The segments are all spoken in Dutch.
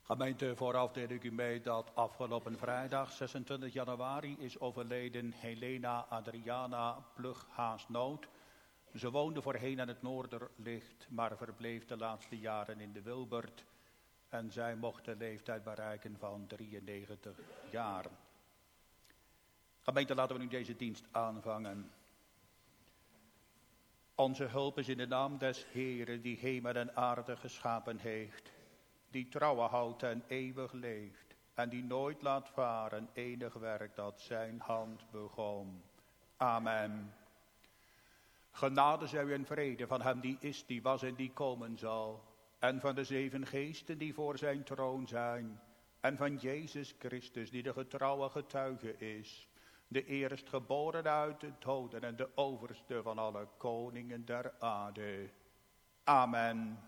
Gemeente, vooraf deel ik u mee dat afgelopen vrijdag 26 januari is overleden Helena Adriana Plug-Haasnoot. Ze woonde voorheen aan het Noorderlicht, maar verbleef de laatste jaren in de Wilbert. En zij mocht de leeftijd bereiken van 93 jaar. Gemeente, laten we nu deze dienst aanvangen. Onze hulp is in de naam des Heeren die hemel en aarde geschapen heeft, die trouwen houdt en eeuwig leeft en die nooit laat varen enig werk dat zijn hand begon. Amen. Genade zij u en vrede van hem die is, die was en die komen zal, en van de 7 geesten die voor zijn troon zijn, en van Jezus Christus die de getrouwe getuige is, de eerstgeboren uit de doden en de overste van alle koningen der aarde. Amen.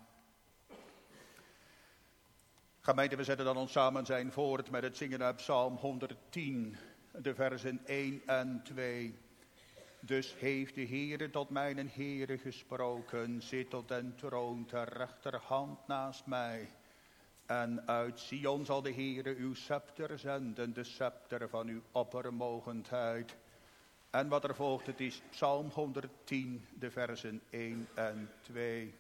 Gemeente, we zetten dan ons samen zijn voort met het zingen uit Psalm 110, de versen 1 en 2. Dus heeft de Heere tot mijn Heere gesproken, zit op den troon ter rechterhand naast mij. En uit Sion zal de Heere uw scepter zenden, de scepter van uw oppermogendheid. En wat er volgt, het is Psalm 110, de versen 1 en 2.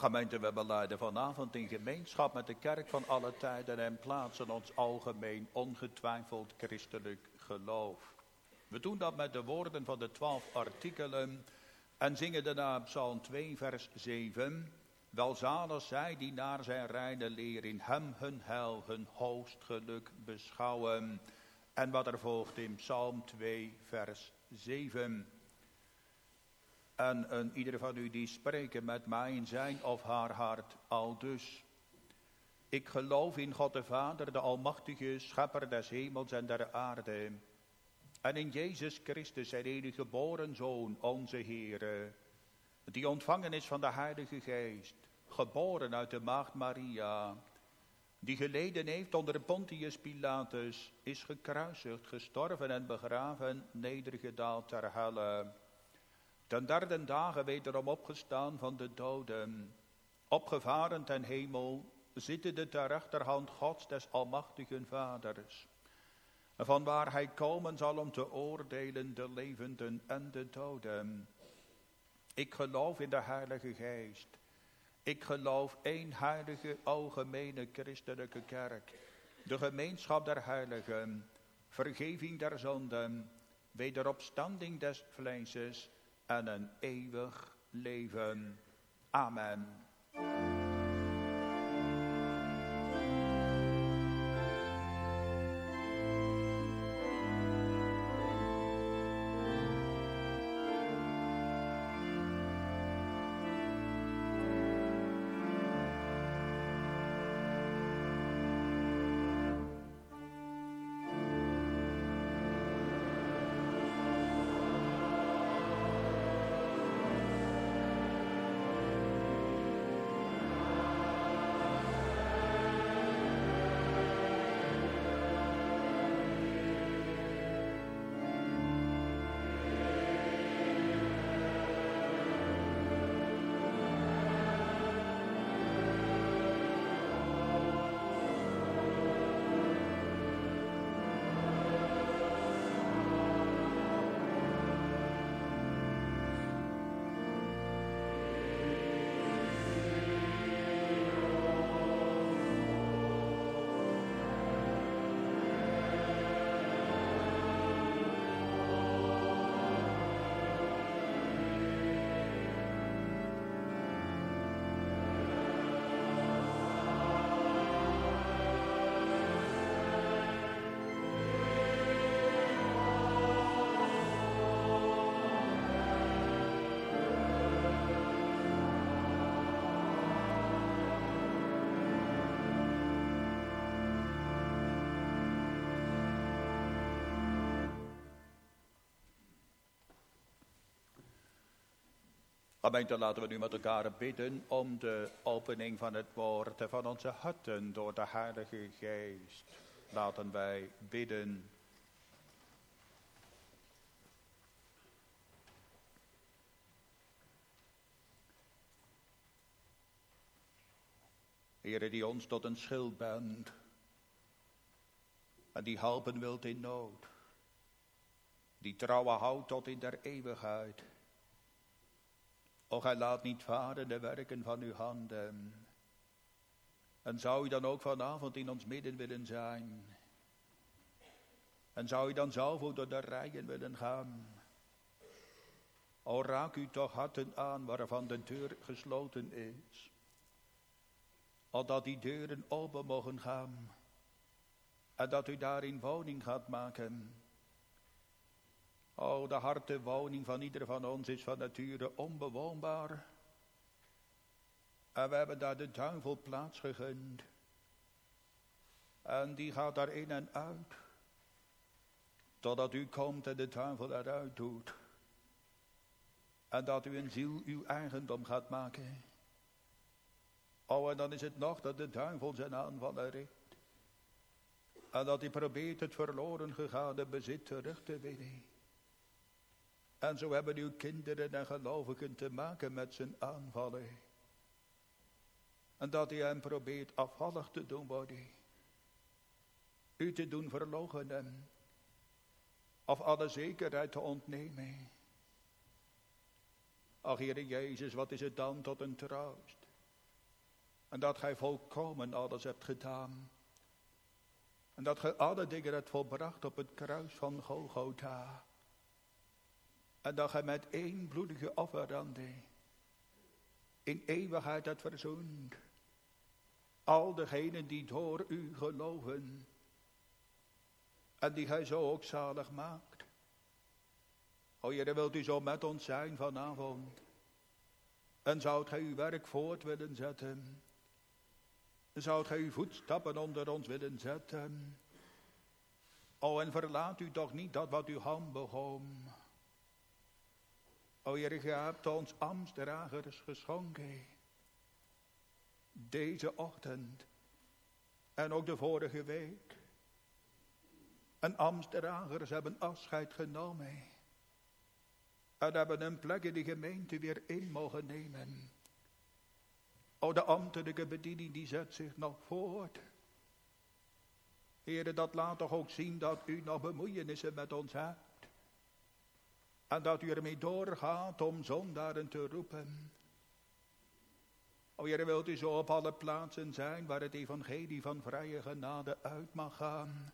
Gemeente, we belijden vanavond in gemeenschap met de kerk van alle tijden en plaatsen ons algemeen ongetwijfeld christelijk geloof. We doen dat met de woorden van de 12 artikelen en zingen daarna Psalm 2 vers 7. Welzalig zij die naar zijn reine leer in hem hun heil, hun hoogst geluk beschouwen. En wat er volgt in Psalm 2 vers 7. En ieder van u die spreken met mij in zijn of haar hart aldus. Ik geloof in God de Vader, de Almachtige, Schepper des hemels en der aarde. En in Jezus Christus, zijn enige geboren Zoon, onze Heere, die ontvangen is van de Heilige Geest, geboren uit de maagd Maria, die geleden heeft onder Pontius Pilatus, is gekruisigd, gestorven en begraven, nedergedaald ter helle. Ten derde dagen wederom opgestaan van de doden, opgevaren ten hemel, zittende ter rechterhand Gods des almachtigen Vaders, van waar hij komen zal om te oordelen de levenden en de doden. Ik geloof in de Heilige Geest. Ik geloof één heilige, algemene christelijke kerk, de gemeenschap der heiligen, vergeving der zonden, wederopstanding des vleeses en een eeuwig leven. Amen. Gemeente, laten we nu met elkaar bidden om de opening van het woord van onze harten door de Heilige Geest. Laten wij bidden. Heere, die ons tot een schild bent en die helpen wilt in nood, die trouwen houdt tot in der eeuwigheid. O, gij laat niet varen de werken van uw handen. En zou u dan ook vanavond in ons midden willen zijn? En zou u dan zelf ook door de rijen willen gaan? O, raak u toch harten aan waarvan de deur gesloten is. Opdat die deuren open mogen gaan. En dat u daarin woning gaat maken. O, de harte woning van ieder van ons is van nature onbewoonbaar. En we hebben daar de duivel plaats gegund. En die gaat daar in en uit. Totdat u komt en de duivel eruit doet. En dat u een ziel uw eigendom gaat maken. O, en dan is het nog dat de duivel zijn aanvallen richt. En dat hij probeert het verloren gegaane bezit terug te winnen. En zo hebben uw kinderen en gelovigen te maken met zijn aanvallen. En dat hij hem probeert afvallig te doen worden. U te doen verloochenen. Of alle zekerheid te ontnemen. Ach, Heere Jezus, wat is het dan tot een troost. En dat gij volkomen alles hebt gedaan. En dat gij alle dingen hebt volbracht op het kruis van Golgotha. En dat gij met één bloedige offerande in eeuwigheid hebt verzoend al degenen die door u geloven. En die gij zo ook zalig maakt. O Heere, wilt u zo met ons zijn vanavond? En zoudt gij uw werk voort willen zetten? Zoudt gij uw voetstappen onder ons willen zetten? O, en verlaat u toch niet dat wat uw hand begon. O Heere, gij hebt ons ambtsdragers geschonken. Deze ochtend en ook de vorige week. En ambtsdragers hebben afscheid genomen. En hebben een plek in de gemeente weer in mogen nemen. O, de ambtelijke bediening die zet zich nog voort. Heere, dat laat toch ook zien dat u nog bemoeienissen met ons hebt. En dat u ermee doorgaat om zondaren te roepen. O Heere, wilt u zo op alle plaatsen zijn waar het evangelie van vrije genade uit mag gaan.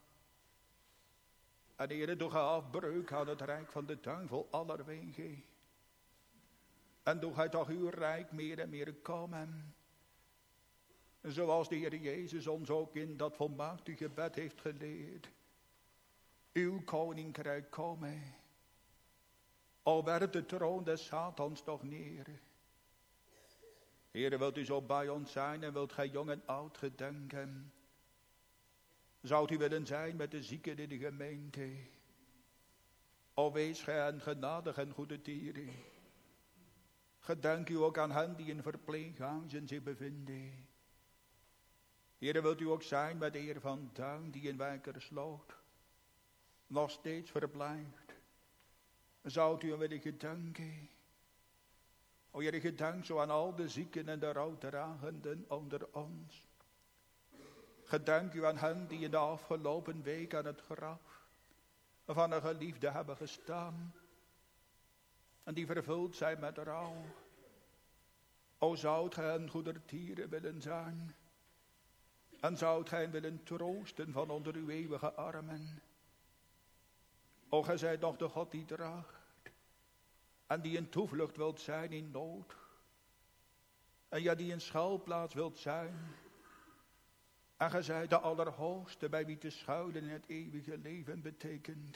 En Heere, doe gij afbreuk aan het rijk van de duivel allerwege. En doe gij toch uw rijk meer en meer komen. Zoals de Heer Jezus ons ook in dat volmaakte gebed heeft geleerd. Uw koninkrijk komen. Al werd de troon des Satans toch neer. Heere, wilt u zo bij ons zijn en wilt gij jong en oud gedenken. Zoudt u willen zijn met de zieken in de gemeente. O, wees gij hen genadig en goede tieren. Gedenk u ook aan hen die in verpleeghuizen zich bevinden. Heere, wilt u ook zijn met de heer Van Duin die in Wijkersloot nog steeds verblijft. Zoudt u hem willen gedenken. O Heere, gedenk zo aan al de zieken en de rouwdragenden onder ons. Gedenk u aan hen die in de afgelopen week aan het graf van een geliefde hebben gestaan. En die vervuld zijn met rouw. O, zoudt gij hen goedertieren willen zijn. En zoudt gij hen willen troosten van onder uw eeuwige armen. O, gij zijt nog de God die draagt. En die een toevlucht wilt zijn in nood. En ja, die een schuilplaats wilt zijn. En gij zijt de Allerhoogste bij wie te schuilen in het eeuwige leven betekent.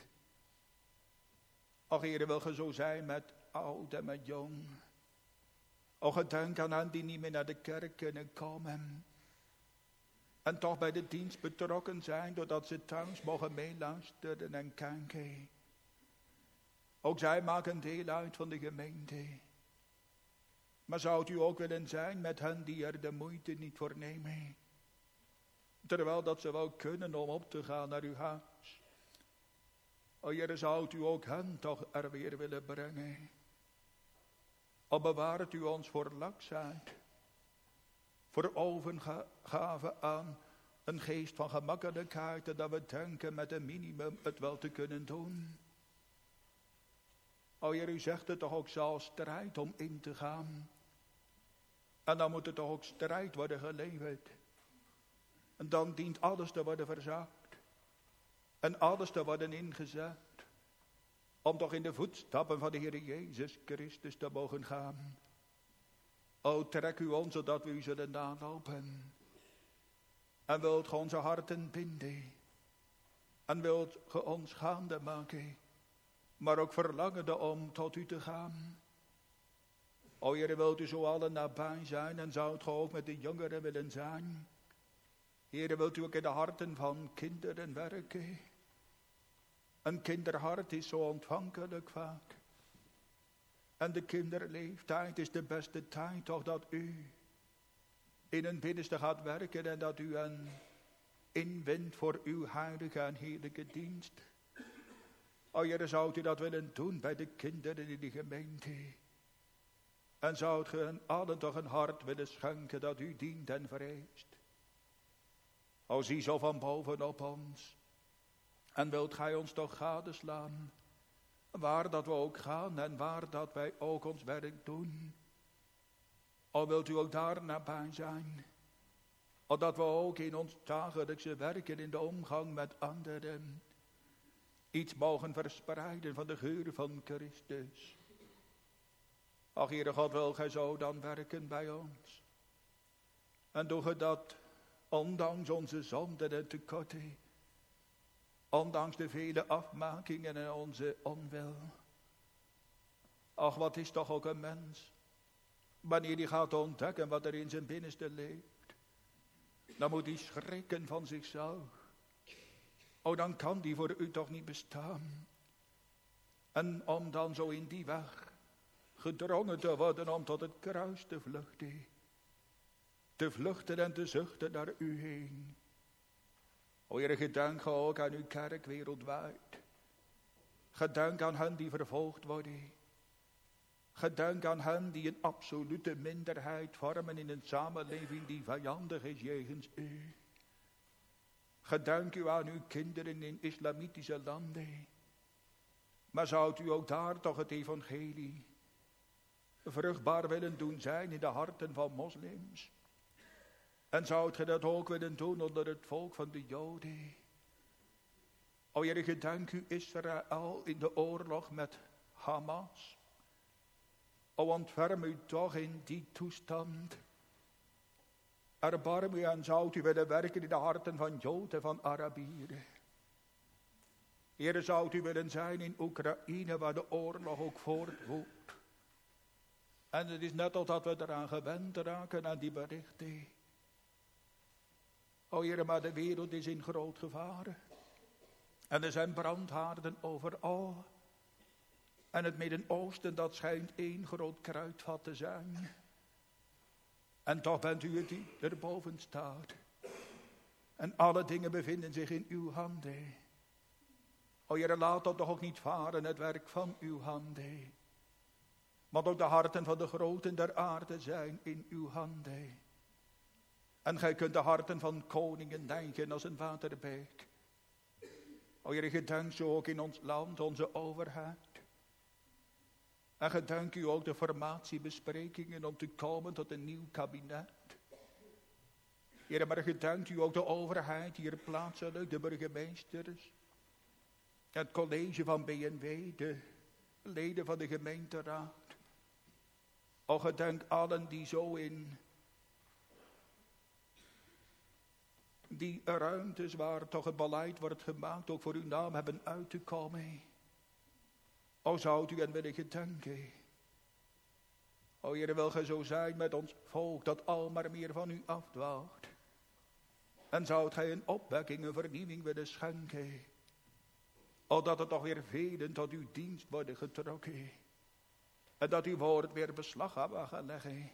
O Heere, wil ge zo zijn met oud en met jong. O, gedenk aan hen die niet meer naar de kerk kunnen komen. En toch bij de dienst betrokken zijn, doordat ze thuis mogen meeluisteren en kijken. Ook zij maken deel uit van de gemeente. Maar zoudt u ook willen zijn met hen die er de moeite niet voor nemen? Terwijl dat ze wel kunnen om op te gaan naar uw huis. O Heere, zoudt u ook hen toch er weer willen brengen? O, bewaart u ons voor laksheid. Voor overgave aan een geest van gemakkelijkheid. En dat we denken met een minimum het wel te kunnen doen. O Heer, u zegt het toch ook zelfs strijd om in te gaan. En dan moet er toch ook strijd worden geleverd. En dan dient alles te worden verzaakt. En alles te worden ingezet. Om toch in de voetstappen van de Heer Jezus Christus te mogen gaan. O, trek u ons zodat we u zullen nalopen. En wilt ge onze harten binden. En wilt ge ons gaande maken. Maar ook verlangende om tot u te gaan. O Heer, wilt u zo allen nabij zijn en zoudt ge ook met de jongeren willen zijn. Heer, wilt u ook in de harten van kinderen werken. Een kinderhart is zo ontvankelijk vaak. En de kinderleeftijd is de beste tijd toch dat u in hun binnenste gaat werken en dat u hen inwindt voor uw heilige en heerlijke dienst. O Heer, zou u dat willen doen bij de kinderen in de gemeente. En zou u hen allen toch een hart willen schenken dat u dient en vreest. O, zie zo van bovenop ons. En wilt gij ons toch gadeslaan. Waar dat we ook gaan en waar dat wij ook ons werk doen. O, wilt u ook daar nabij zijn. Opdat we ook in ons dagelijkse werken, in de omgang met anderen, iets mogen verspreiden van de geur van Christus. Ach, Heere God, wil gij zo dan werken bij ons. En doe ge dat, ondanks onze zonden en tekorten, ondanks de vele afmakingen en onze onwil. Ach, wat is toch ook een mens, wanneer hij gaat ontdekken wat er in zijn binnenste leeft. Dan moet hij schrikken van zichzelf. Oh, dan kan die voor u toch niet bestaan. En om dan zo in die weg gedrongen te worden om tot het kruis te vluchten. Te vluchten en te zuchten naar u heen. O Heere, gedenk ook aan uw kerk wereldwijd. Gedenk aan hen die vervolgd worden. Gedenk aan hen die een absolute minderheid vormen in een samenleving die vijandig is jegens u. Gedenk u aan uw kinderen in islamitische landen. Maar zou u ook daar toch het evangelie vruchtbaar willen doen zijn in de harten van moslims? En zou u dat ook willen doen onder het volk van de Joden? O Heere, gedenk u Israël in de oorlog met Hamas. O, ontferm u toch in die toestand. Erbarm u en zou u willen werken in de harten van Joden, van Arabieren. Heere, zou u willen zijn in Oekraïne, waar de oorlog ook voortwoedt. En het is net totdat we eraan gewend raken aan die berichten. O Heere, maar de wereld is in groot gevaar. En er zijn brandhaarden overal. En het Midden-Oosten, dat schijnt één groot kruidvat te zijn. En toch bent u het die erboven staat. En alle dingen bevinden zich in uw handen. O Heere, laat dat toch ook niet varen, het werk van uw handen. Want ook de harten van de groten der aarde zijn in uw handen. En gij kunt de harten van koningen neigen als een waterbeek. O Heere, gedenk zo ook in ons land, onze overheid. En gedenk u ook de formatiebesprekingen om te komen tot een nieuw kabinet. Heere, maar gedenk u ook de overheid hier plaatselijk, de burgemeesters. Het college van BNW, de leden van de gemeenteraad. O, gedenk allen die zo in die ruimtes waar toch het beleid wordt gemaakt, ook voor uw naam hebben uit te komen. O, zou u hen willen gedenken. O, Heere, wil gij zo zijn met ons volk dat al maar meer van u afdwaalt. En zou gij een opwekking, een vernieuwing willen schenken. O, dat er toch weer velen tot uw dienst worden getrokken. En dat uw woord weer beslag hebben gaan leggen.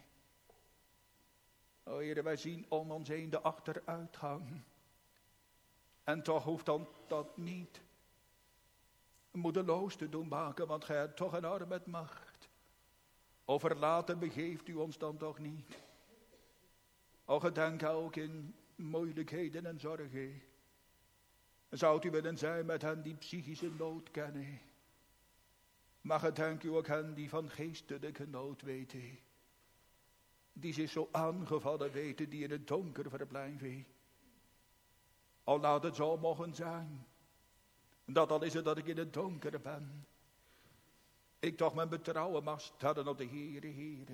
O Heere, wij zien om ons heen de achteruitgang. En toch hoeft dan dat niet moedeloos te doen maken, want gij hebt toch een arm met macht. O, verlaten begeeft u ons dan toch niet. O, gedenk ook in moeilijkheden en zorgen. Zou u willen zijn met hen die psychische nood kennen. Maar gedenk u ook hen die van geestelijke nood weten. Die zich zo aangevallen weten, die in het donker verblijven. O, laat het zo mogen zijn. Dat al is het dat ik in het donker ben. Ik toch mijn betrouwen mag stellen op de Heere, Heere.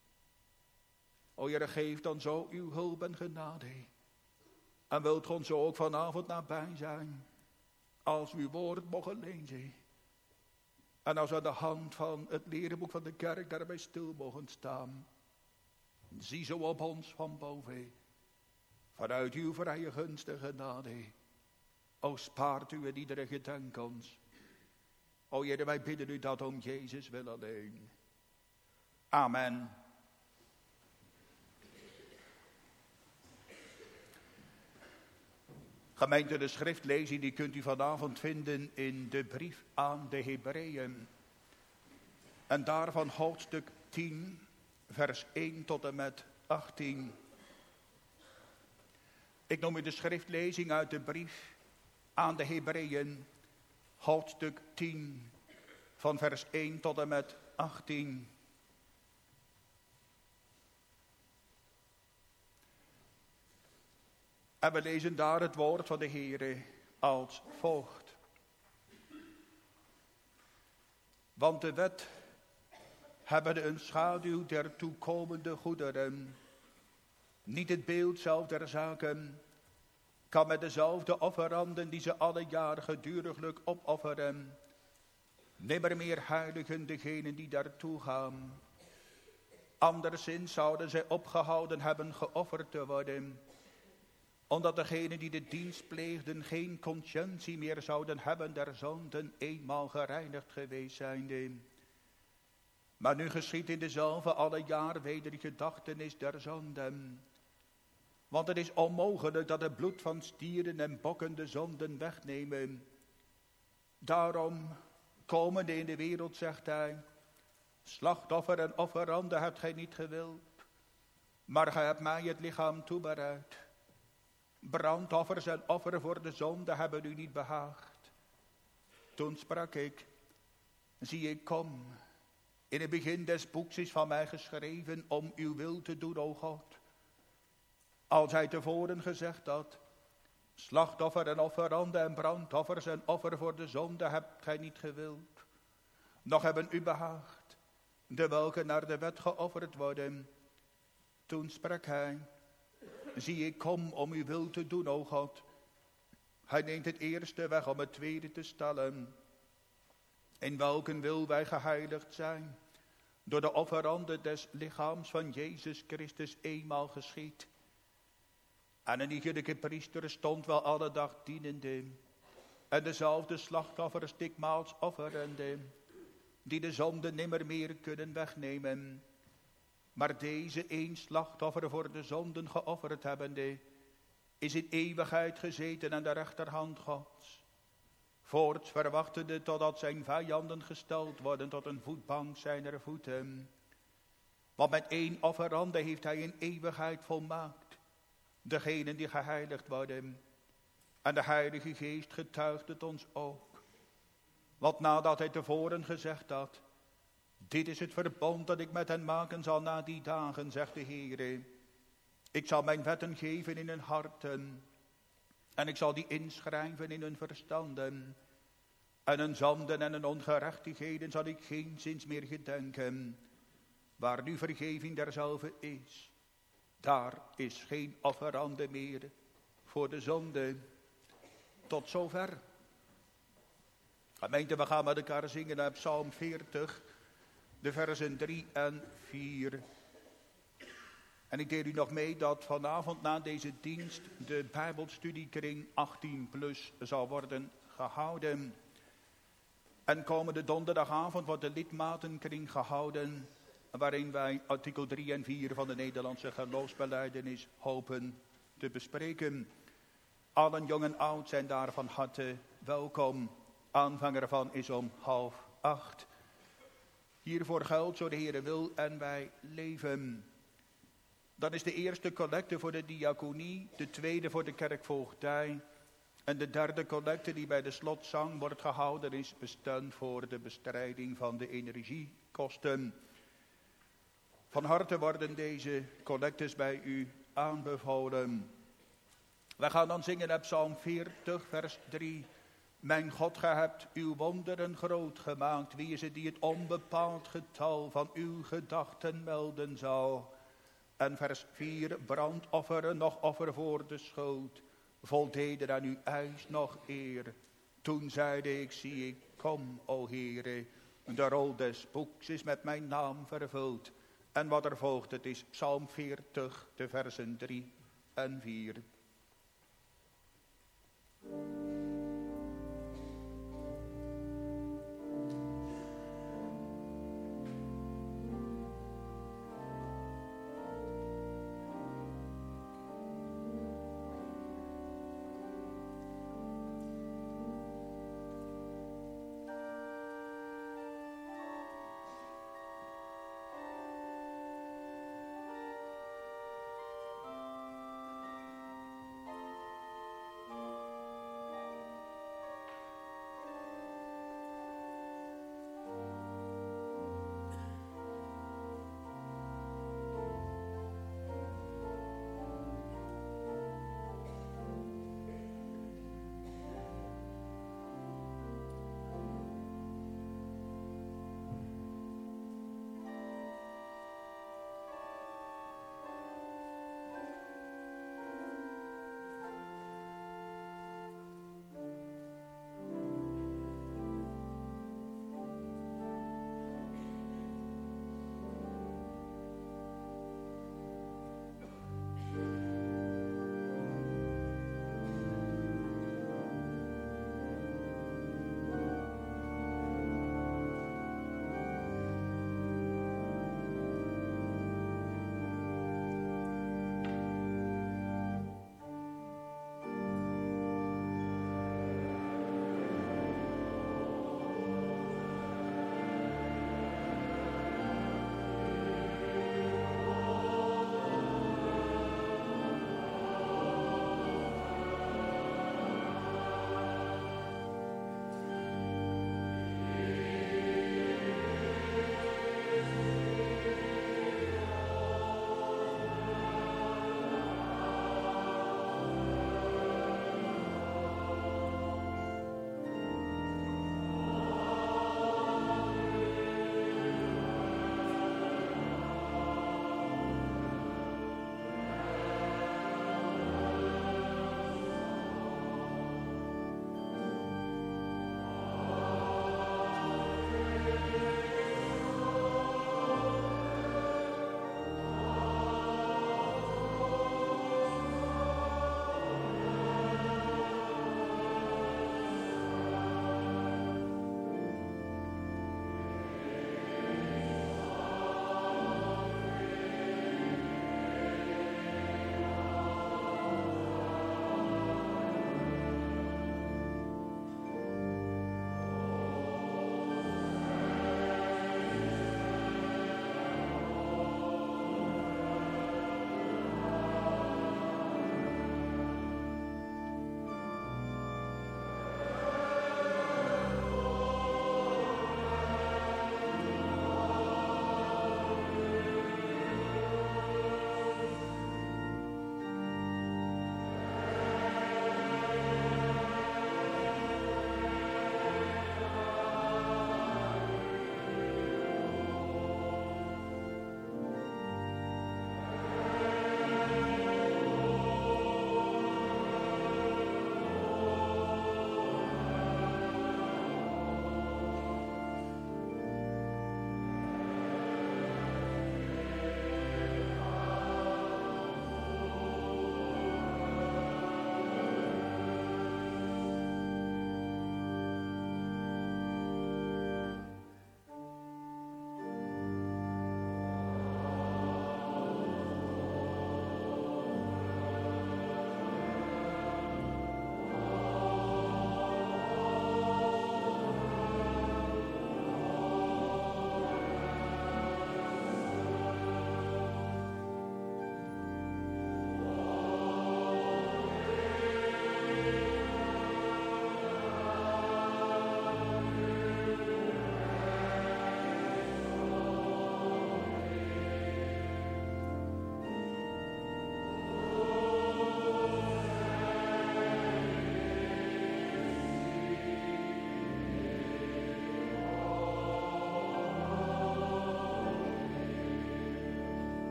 O Heere, geef dan zo uw hulp en genade. En wilt ons zo ook vanavond nabij zijn. Als we uw woord mogen lezen. En als we aan de hand van het lerenboek van de kerk daarbij stil mogen staan. Zie zo op ons van boven. Vanuit uw vrije gunst en genade. O, spaart u in iedere gedenk ons. O Heere, wij bidden u dat om Jezus wil alleen. Amen. Gemeente, de schriftlezing die kunt u vanavond vinden in de brief aan de Hebreeën. En daarvan hoofdstuk 10, vers 1 tot en met 18. Ik noem u de schriftlezing uit de brief aan de Hebreeën, hoofdstuk 10, van vers 1 tot en met 18. En we lezen daar het woord van de Heere als volgt. Want de wet hebben een schaduw der toekomende goederen. Niet het beeld zelf der zaken kan met dezelfde offeranden die ze alle jaar geduriglijk opofferen, nimmer meer heiligen degenen die daartoe gaan. Anderszins zouden zij opgehouden hebben geofferd te worden, omdat degenen die de dienst pleegden geen conscientie meer zouden hebben der zonden eenmaal gereinigd geweest zijnde. Maar nu geschiedt in dezelfde alle jaar weder gedachtenis der zonden. Want het is onmogelijk dat het bloed van stieren en bokken de zonden wegnemen. Daarom, komende in de wereld, zegt hij, slachtoffer en offeranden hebt gij niet gewild, maar gij hebt mij het lichaam toebereid. Brandoffers en offer voor de zonde hebben u niet behaagd. Toen sprak ik, zie ik kom. In het begin des boeks is van mij geschreven om uw wil te doen, o God. Als hij tevoren gezegd had, slachtoffer en offeranden en brandoffers en offer voor de zonde hebt gij niet gewild, nog hebben u behaagd, de welke naar de wet geofferd worden. Toen sprak hij, zie ik kom om uw wil te doen, o God. Hij neemt het eerste weg om het tweede te stellen. In welken wil wij geheiligd zijn, door de offeranden des lichaams van Jezus Christus eenmaal geschied. En een iegelijke priester stond wel alle dag dienende, en dezelfde slachtoffers dikmaals offerende, die de zonde nimmer meer kunnen wegnemen. Maar deze één slachtoffer voor de zonden geofferd hebbende, is in eeuwigheid gezeten aan de rechterhand Gods. Voorts verwachtende totdat zijn vijanden gesteld worden tot een voetbank zijner voeten. Want met één offerande heeft hij in eeuwigheid volmaakt degenen die geheiligd worden. En de Heilige Geest getuigt het ons ook. Want nadat hij tevoren gezegd had, dit is het verbond dat ik met hen maken zal na die dagen, zegt de Heere. Ik zal mijn wetten geven in hun harten, en ik zal die inschrijven in hun verstanden. En hun zonden en hun ongerechtigheden zal ik geenszins meer gedenken. Waar nu vergeving derzelfde is, daar is geen offerande meer voor de zonde. Tot zover. Gemeente, we gaan met elkaar zingen uit Psalm 40, de versen 3 en 4. En ik deel u nog mee dat vanavond na deze dienst de Bijbelstudiekring 18+ zal worden gehouden. En komende donderdagavond wordt de lidmatenkring gehouden, waarin wij artikel 3 en 4 van de Nederlandse geloofsbelijdenis hopen te bespreken. Allen jong en oud zijn daar van harte welkom. Aanvang ervan is om 7:30. Hiervoor geldt, zo de Heere wil en wij leven. Dan is de eerste collecte voor de diaconie, de tweede voor de kerkvoogdij en de derde collecte die bij de slotzang wordt gehouden is bestemd voor de bestrijding van de energiekosten. Van harte worden deze collectes bij u aanbevolen. Wij gaan dan zingen uit Psalm 40 vers 3. Mijn God, gij hebt uw wonderen groot gemaakt. Wie is het die het onbepaald getal van uw gedachten melden zal? En vers 4, brandofferen nog offer voor de schuld, voldeden aan uw eis nog eer. Toen zeide ik, zie ik, kom, o Heere, de rol des boeks is met mijn naam vervuld. En wat er volgt, het is Psalm 40, de versen 3 en 4.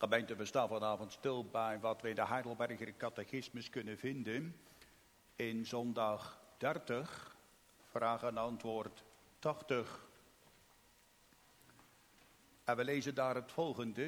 Gemeente, we staan vanavond stil bij wat we in de Heidelberger Catechismus kunnen vinden. In zondag 30, vraag en antwoord 80. En we lezen daar het volgende.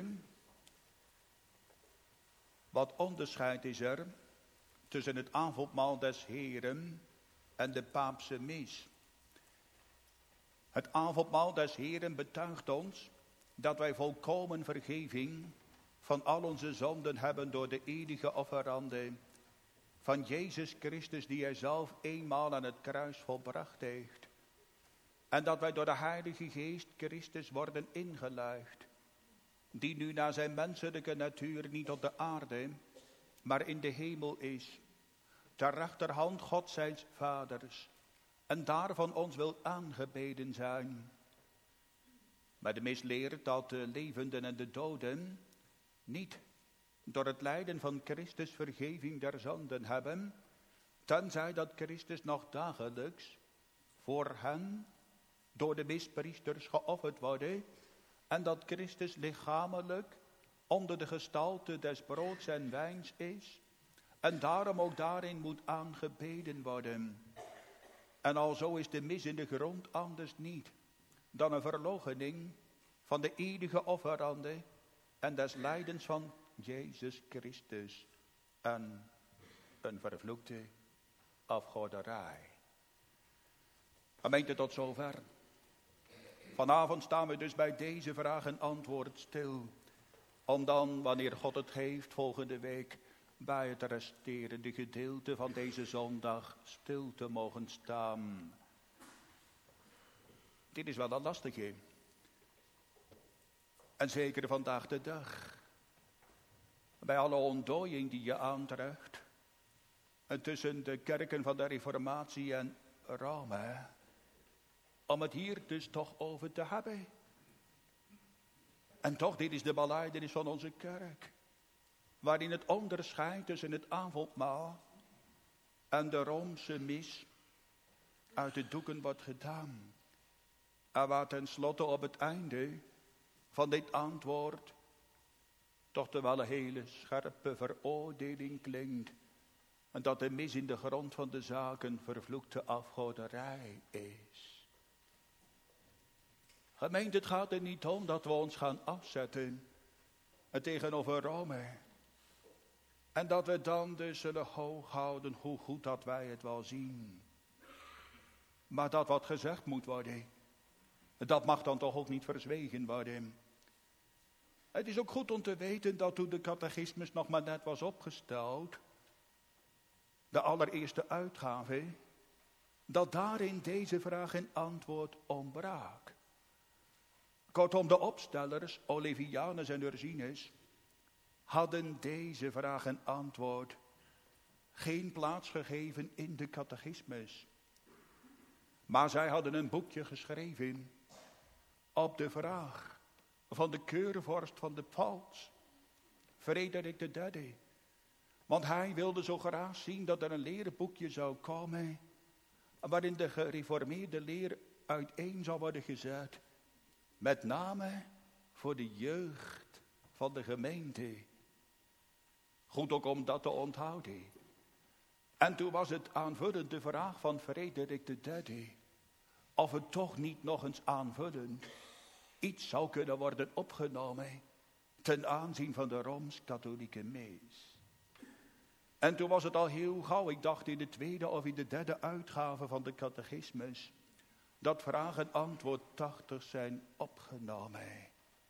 Wat onderscheid is er tussen het avondmaal des Heren en de paapse mis? Het avondmaal des Heren betuigt ons dat wij volkomen vergeving van al onze zonden hebben door de eeuwige offerande van Jezus Christus, die hij zelf eenmaal aan het kruis volbracht heeft. En dat wij door de Heilige Geest Christus worden ingeluid, die nu naar zijn menselijke natuur niet op de aarde, maar in de hemel is, ter rechterhand God zijns Vaders, en daarvan ons wil aangebeden zijn. Maar de mis leert dat de levenden en de doden niet door het lijden van Christus vergeving der zonden hebben, tenzij dat Christus nog dagelijks voor hen door de mispriesters geofferd worden, en dat Christus lichamelijk onder de gestalte des broods en wijns is, en daarom ook daarin moet aangebeden worden. En alzo is de mis in de grond anders niet dan een verloochening van de eeuwige offerande en des lijdens van Jezus Christus en een vervloekte afgoderij. Gemeente, tot zover. Vanavond staan we dus bij deze vraag en antwoord stil, om dan, wanneer God het geeft, volgende week bij het resterende gedeelte van deze zondag stil te mogen staan. Dit is wel een lastige. En zeker vandaag de dag. Bij alle ontdooiing die je aantreft. En tussen de kerken van de Reformatie en Rome. Om het hier dus toch over te hebben. En toch, dit is de belijdenis van onze kerk. Waarin het onderscheid tussen het avondmaal en de Roomse mis uit de doeken wordt gedaan. En waar tenslotte op het einde van dit antwoord toch wel een hele scherpe veroordeling klinkt. En dat de mis in de grond van de zaken vervloekte afgoderij is. Gemeente, het gaat er niet om dat we ons gaan afzetten tegenover Rome. En dat we dan dus zullen hoog houden hoe goed dat wij het wel zien. Maar dat wat gezegd moet worden, dat mag dan toch ook niet verzwegen worden. Het is ook goed om te weten dat toen de catechismus nog maar net was opgesteld, de allereerste uitgave, dat daarin deze vraag en antwoord ontbrak. Kortom, de opstellers, Olevianus en Ursinus, hadden deze vraag en antwoord geen plaats gegeven in de catechismus. Maar zij hadden een boekje geschreven op de vraag van de keurvorst van de Pfalz, Frederik III. Want hij wilde zo graag zien dat er een leerboekje zou komen, waarin de gereformeerde leer uiteen zou worden gezet. Met name voor de jeugd van de gemeente. Goed ook om dat te onthouden. En toen was het aanvullend de vraag van Frederik III. Of het toch niet nog eens aanvullend iets zou kunnen worden opgenomen ten aanzien van de Rooms-Katholieke mis. En toen was het al heel gauw, ik dacht in de tweede of in de derde uitgave van de catechismus, dat vraag en antwoord 80 zijn opgenomen.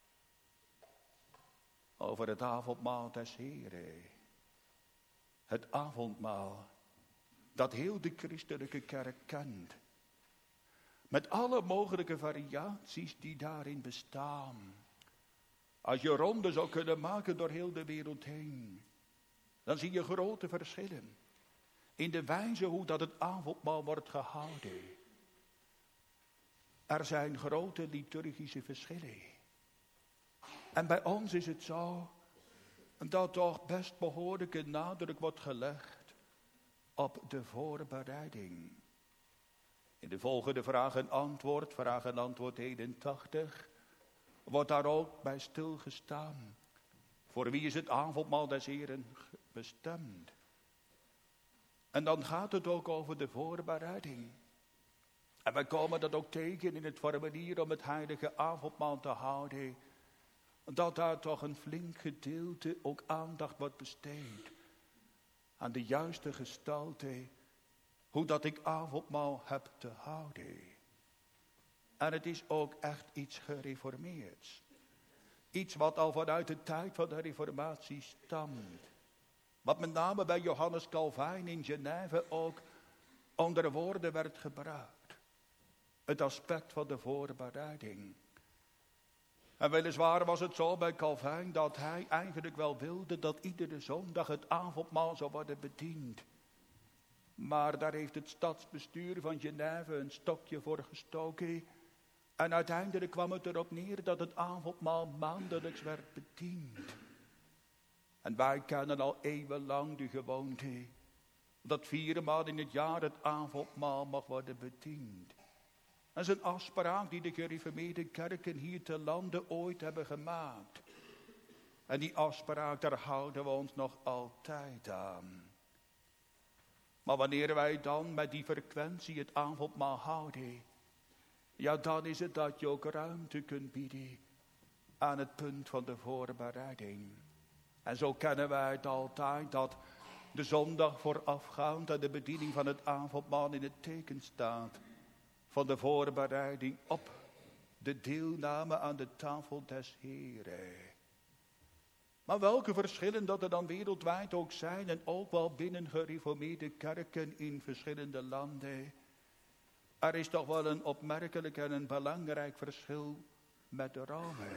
Over het avondmaal des Heren. Het avondmaal dat heel de christelijke kerk kent. Met alle mogelijke variaties die daarin bestaan. Als je ronde zou kunnen maken door heel de wereld heen, dan zie je grote verschillen in de wijze hoe dat het avondmaal wordt gehouden. Er zijn grote liturgische verschillen. En bij ons is het zo dat toch best behoorlijke nadruk wordt gelegd op de voorbereiding. In de volgende vraag en antwoord 81, wordt daar ook bij stilgestaan. Voor wie is het avondmaal des Heren bestemd? En dan gaat het ook over de voorbereiding. En we komen dat ook tegen in het formulier om het heilige avondmaal te houden. Dat daar toch een flink gedeelte ook aandacht wordt besteed. Aan de juiste gestalte. Hoe dat ik avondmaal heb te houden. En het is ook echt iets gereformeerds. Iets wat al vanuit de tijd van de reformatie stamt. Wat met name bij Johannes Calvijn in Genève ook onder woorden werd gebruikt. Het aspect van de voorbereiding. En weliswaar was het zo bij Calvijn dat hij eigenlijk wel wilde dat iedere zondag het avondmaal zou worden bediend. Maar daar heeft het stadsbestuur van Genève een stokje voor gestoken. En uiteindelijk kwam het erop neer dat het avondmaal maandelijks werd bediend. En wij kennen al eeuwenlang de gewoonte dat 4 maal in het jaar het avondmaal mag worden bediend. Dat is een afspraak die de gereformeerde kerken hier te lande ooit hebben gemaakt. En die afspraak, daar houden we ons nog altijd aan. Maar wanneer wij dan met die frequentie het avondmaal houden, ja, dan is het dat je ook ruimte kunt bieden aan het punt van de voorbereiding. En zo kennen wij het altijd dat de zondag voorafgaand aan de bediening van het avondmaal in het teken staat van de voorbereiding op de deelname aan de tafel des Heren. Maar welke verschillen dat er dan wereldwijd ook zijn en ook wel binnen gereformeerde kerken in verschillende landen. Er is toch wel een opmerkelijk en een belangrijk verschil met de Rome.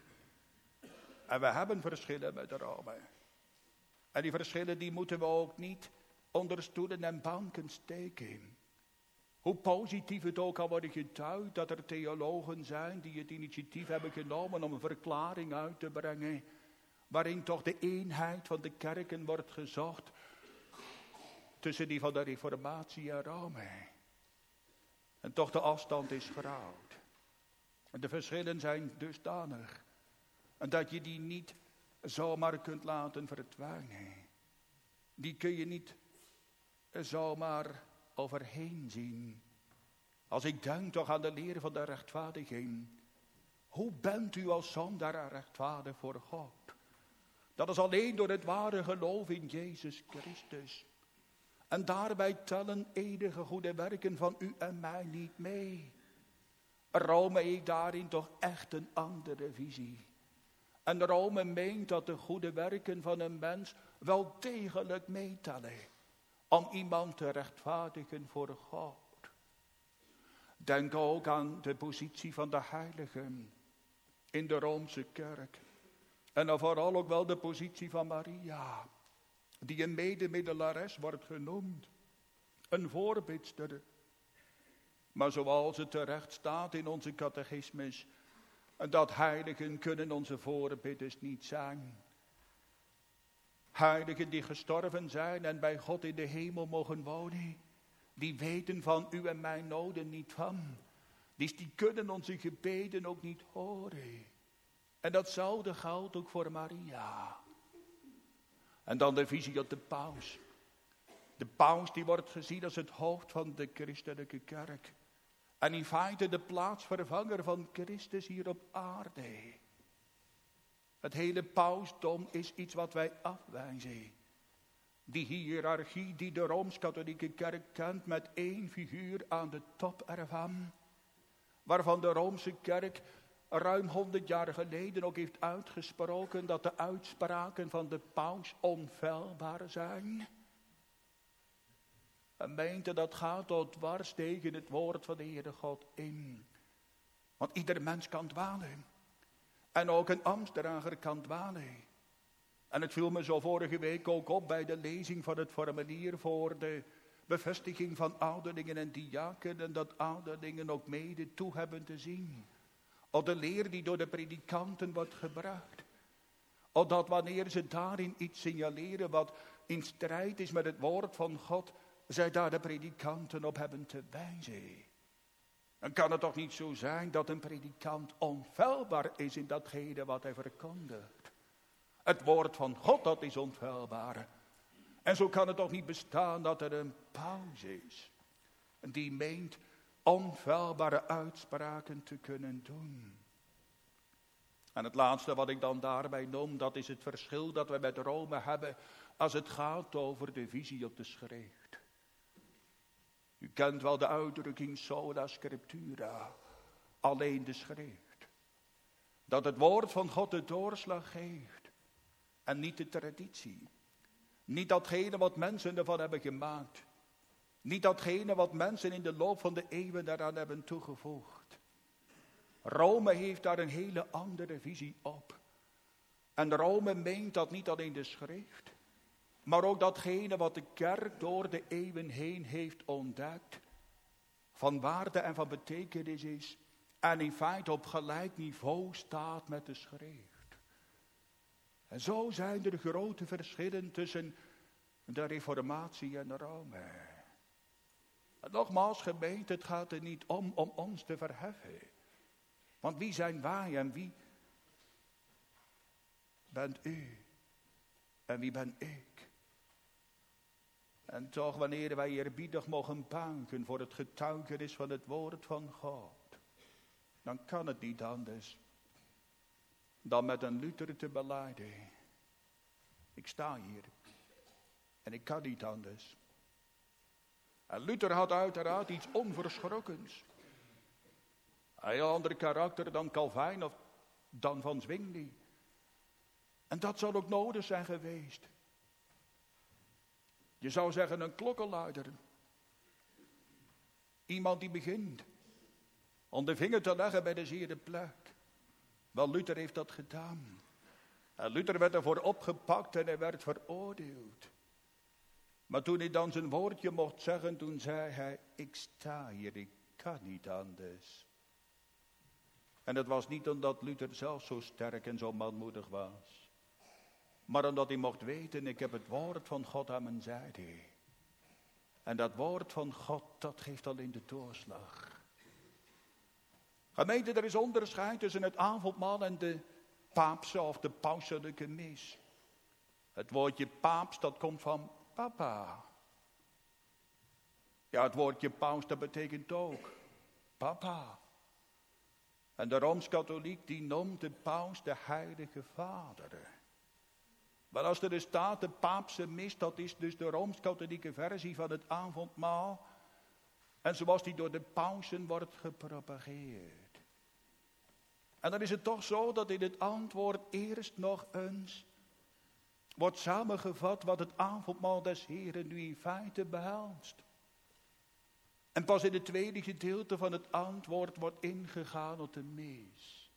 En we hebben verschillen met de Rome. En die verschillen die moeten we ook niet onder stoelen en banken steken. Hoe positief het ook al wordt getuigd dat er theologen zijn die het initiatief hebben genomen om een verklaring uit te brengen. Waarin toch de eenheid van de kerken wordt gezocht tussen die van de Reformatie en Rome. En toch de afstand is groot. En de verschillen zijn dusdanig. En dat je die niet zomaar kunt laten verdwijnen. Die kun je niet zomaar overheen zien. Als ik denk toch aan de leer van de rechtvaardiging. Hoe bent u als zondaar rechtvaardig voor God? Dat is alleen door het ware geloof in Jezus Christus. En daarbij tellen enige goede werken van u en mij niet mee. Rome heeft daarin toch echt een andere visie. En Rome meent dat de goede werken van een mens wel degelijk meetellen. Om iemand te rechtvaardigen voor God. Denk ook aan de positie van de heiligen in de Roomse kerk. En dan vooral ook wel de positie van Maria. Die een medemiddelares wordt genoemd. Een voorbidster. Maar zoals het terecht staat in onze catechismus. Dat heiligen kunnen onze voorbidders niet zijn. Heiligen die gestorven zijn en bij God in de hemel mogen wonen. Die weten van u en mijn noden niet van. Dus die kunnen onze gebeden ook niet horen. En datzelfde geldt ook voor Maria. En dan de visie op de paus. De paus die wordt gezien als het hoofd van de christelijke kerk. En in feite de plaatsvervanger van Christus hier op aarde. Het hele pausdom is iets wat wij afwijzen. Die hiërarchie die de Rooms-Katholieke Kerk kent met 1 figuur aan de top ervan. Waarvan de Roomse Kerk ruim 100 jaar geleden ook heeft uitgesproken dat de uitspraken van de paus onfeilbaar zijn. En meente dat gaat tot dwars tegen het woord van de Heere God in. Want ieder mens kan dwalen. En ook een ambtsdrager kan dwalen. En het viel me zo vorige week ook op bij de lezing van het formulier voor de bevestiging van ouderlingen en diakenen. Dat ouderlingen ook mede toe hebben te zien. Op de leer die door de predikanten wordt gebruikt. Of dat wanneer ze daarin iets signaleren wat in strijd is met het woord van God, zij daar de predikanten op hebben te wijzen. Dan kan het toch niet zo zijn dat een predikant onfeilbaar is in datgene wat hij verkondigt. Het woord van God, dat is onfeilbaar. En zo kan het toch niet bestaan dat er een paus is die meent onfeilbare uitspraken te kunnen doen. En het laatste wat ik dan daarbij noem, dat is het verschil dat we met Rome hebben als het gaat over de visie op de schrift. U kent wel de uitdrukking sola scriptura, alleen de schrift. Dat het woord van God de doorslag geeft en niet de traditie. Niet datgene wat mensen ervan hebben gemaakt. Niet datgene wat mensen in de loop van de eeuwen daaraan hebben toegevoegd. Rome heeft daar een hele andere visie op. En Rome meent dat niet alleen de schrift, maar ook datgene wat de kerk door de eeuwen heen heeft ontdekt, van waarde en van betekenis is, en in feite op gelijk niveau staat met de schrift. En zo zijn er grote verschillen tussen de Reformatie en Rome. En nogmaals, gemeente, het gaat er niet om ons te verheffen. Want wie zijn wij en wie bent u en wie ben ik? En toch, wanneer wij eerbiedig mogen buigen voor het getuigenis van het woord van God, dan kan het niet anders dan met een Luther te belijden. Ik sta hier en ik kan niet anders. En Luther had uiteraard iets onverschrokkens. Een heel ander karakter dan Calvijn of dan van Zwingli. En dat zal ook nodig zijn geweest. Je zou zeggen een klokkenluider. Iemand die begint om de vinger te leggen bij de zere plek. Wel, Luther heeft dat gedaan. En Luther werd ervoor opgepakt en hij werd veroordeeld. Maar toen hij dan zijn woordje mocht zeggen, toen zei hij, ik sta hier, ik kan niet anders. En het was niet omdat Luther zelf zo sterk en zo manmoedig was. Maar omdat hij mocht weten, ik heb het woord van God aan mijn zijde. En dat woord van God, dat geeft alleen de doorslag. Gemeente, er is onderscheid tussen het avondmaal en de paapse of de pauselijke mis. Het woordje paaps, dat komt van papa. Ja, het woordje paus, dat betekent ook papa. En de Rooms-Katholiek, die noemt de paus de heilige vader. Maar als er dus staat, de paapse mis, dat is dus de Rooms-Katholieke versie van het avondmaal. En zoals die door de pausen wordt gepropageerd. En dan is het toch zo dat in het antwoord eerst nog eens wordt samengevat wat het avondmaal des Heren nu in feite behelst. En pas in het tweede gedeelte van het antwoord wordt ingegaan op de mis.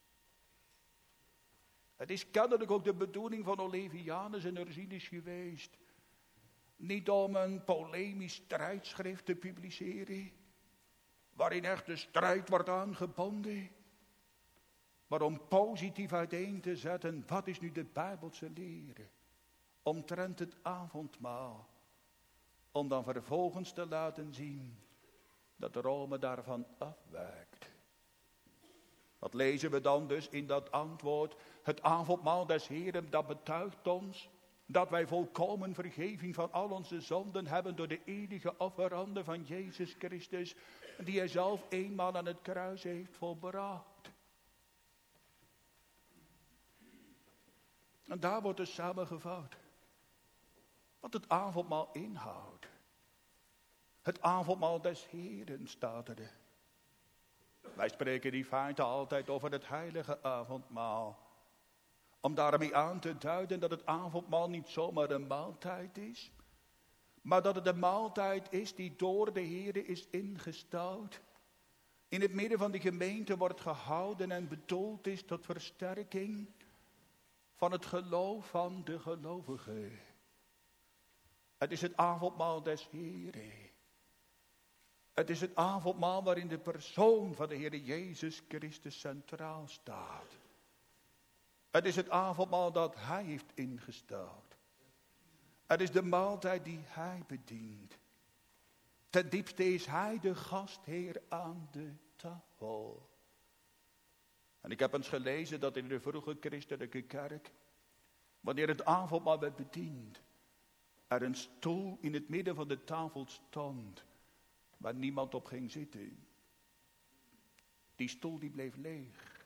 Het is kennelijk ook de bedoeling van Olevianus en Ursinus geweest. Niet om een polemisch strijdschrift te publiceren, waarin echt de strijd wordt aangebonden. Maar om positief uiteen te zetten, wat is nu de Bijbelse leren omtrent het avondmaal. Om dan vervolgens te laten zien dat Rome daarvan afwijkt. Wat lezen we dan dus in dat antwoord? Het avondmaal des Heren, dat betuigt ons dat wij volkomen vergeving van al onze zonden hebben door de eeuwige offerande van Jezus Christus, die hij zelf eenmaal aan het kruis heeft volbracht. En daar wordt dus samengevat wat het avondmaal inhoudt. Het avondmaal des Heren staat er. Wij spreken in feite altijd over het heilige avondmaal. Om daarmee aan te duiden dat het avondmaal niet zomaar een maaltijd is, maar dat het een maaltijd is die door de Heere is ingesteld. In het midden van de gemeente wordt gehouden en bedoeld is tot versterking van het geloof van de gelovigen. Het is het avondmaal des Heere. Het is het avondmaal waarin de persoon van de Heere Jezus Christus centraal staat. Het is het avondmaal dat hij heeft ingesteld. Het is de maaltijd die hij bedient. Ten diepste is hij de gastheer aan de tafel. En ik heb eens gelezen dat in de vroege christelijke kerk wanneer het avondmaal werd bediend, er een stoel in het midden van de tafel stond, waar niemand op ging zitten. Die stoel die bleef leeg.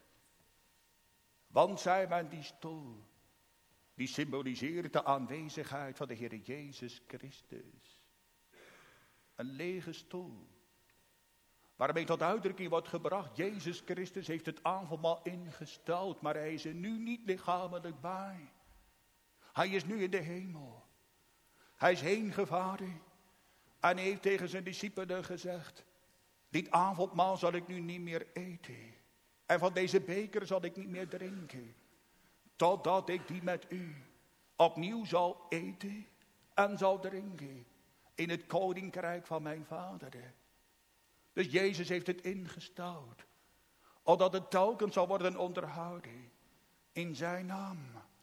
Want zei men, die stoel, die symboliseert de aanwezigheid van de Heer Jezus Christus. Een lege stoel, waarmee tot uitdrukking wordt gebracht, Jezus Christus heeft het avondmaal ingesteld, maar hij is er nu niet lichamelijk bij. Hij is nu in de hemel. Hij is heengevaren en hij heeft tegen zijn discipelen gezegd, dit avondmaal zal ik nu niet meer eten. En van deze beker zal ik niet meer drinken. Totdat ik die met u opnieuw zal eten en zal drinken in het koninkrijk van mijn vader. Dus Jezus heeft het ingesteld, opdat het telkens zal worden onderhouden in zijn naam.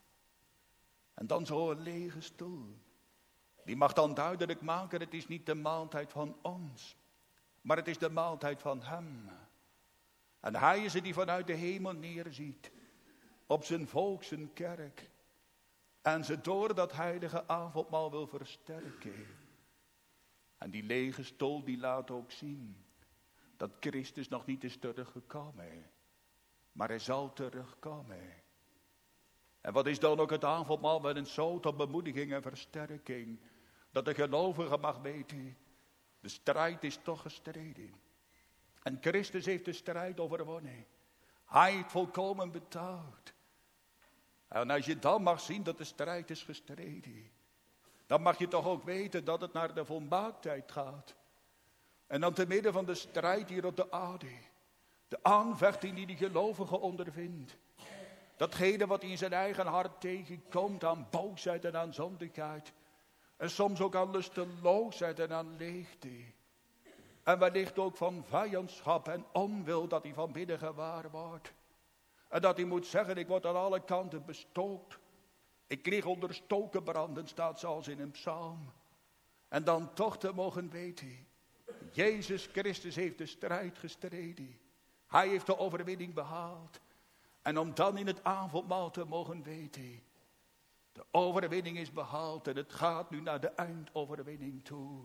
En dan zo'n lege stoel, die mag dan duidelijk maken, het is niet de maaltijd van ons, maar het is de maaltijd van hem. En hij is het die vanuit de hemel neerziet op zijn volk, zijn kerk. En ze door dat heilige avondmaal wil versterken. En die lege stoel die laat ook zien dat Christus nog niet is teruggekomen. Maar hij zal terugkomen. En wat is dan ook het avondmaal met een zoot tot bemoediging en versterking. Dat de gelovige mag weten, de strijd is toch gestreden. En Christus heeft de strijd overwonnen. Hij heeft volkomen betaald. En als je dan mag zien dat de strijd is gestreden, dan mag je toch ook weten dat het naar de volmaaktheid gaat. En dan te midden van de strijd hier op de aarde, de aanvechting die gelovige ondervindt, datgene wat in zijn eigen hart tegenkomt aan boosheid en aan zondigheid, en soms ook aan lusteloosheid en aan leegte. En wellicht ook van vijandschap en onwil dat hij van binnen gewaar wordt. En dat hij moet zeggen, ik word aan alle kanten bestookt. Ik lig onder stokenbranden, staat zoals in een psalm. En dan toch te mogen weten, Jezus Christus heeft de strijd gestreden. Hij heeft de overwinning behaald. En om dan in het avondmaal te mogen weten, de overwinning is behaald en het gaat nu naar de eindoverwinning toe.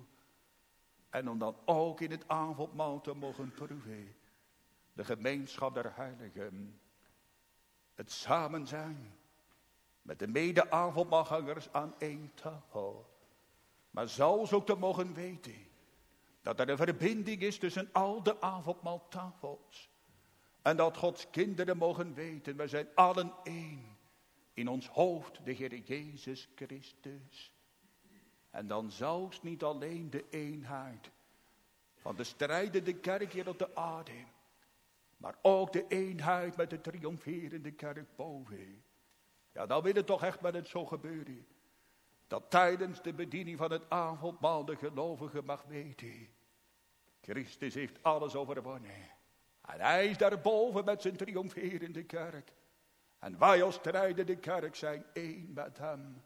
En om dan ook in het avondmaal te mogen proeven, de gemeenschap der heiligen, het samen zijn met de mede-avondmaalgangers aan één tafel. Maar zelfs ook te mogen weten dat er een verbinding is tussen al de avondmaaltafels. En dat Gods kinderen mogen weten, we zijn allen één in ons hoofd, de Heer Jezus Christus. En dan zelfs niet alleen de eenheid van de strijdende kerk hier op de aarde, maar ook de eenheid met de triomferende kerk boven. Ja, dan wil het toch echt met het zo gebeuren, dat tijdens de bediening van het avondmaal de gelovige mag weten, Christus heeft alles overwonnen. En hij is daarboven met zijn triomferende kerk. En wij als strijdende kerk zijn één met hem.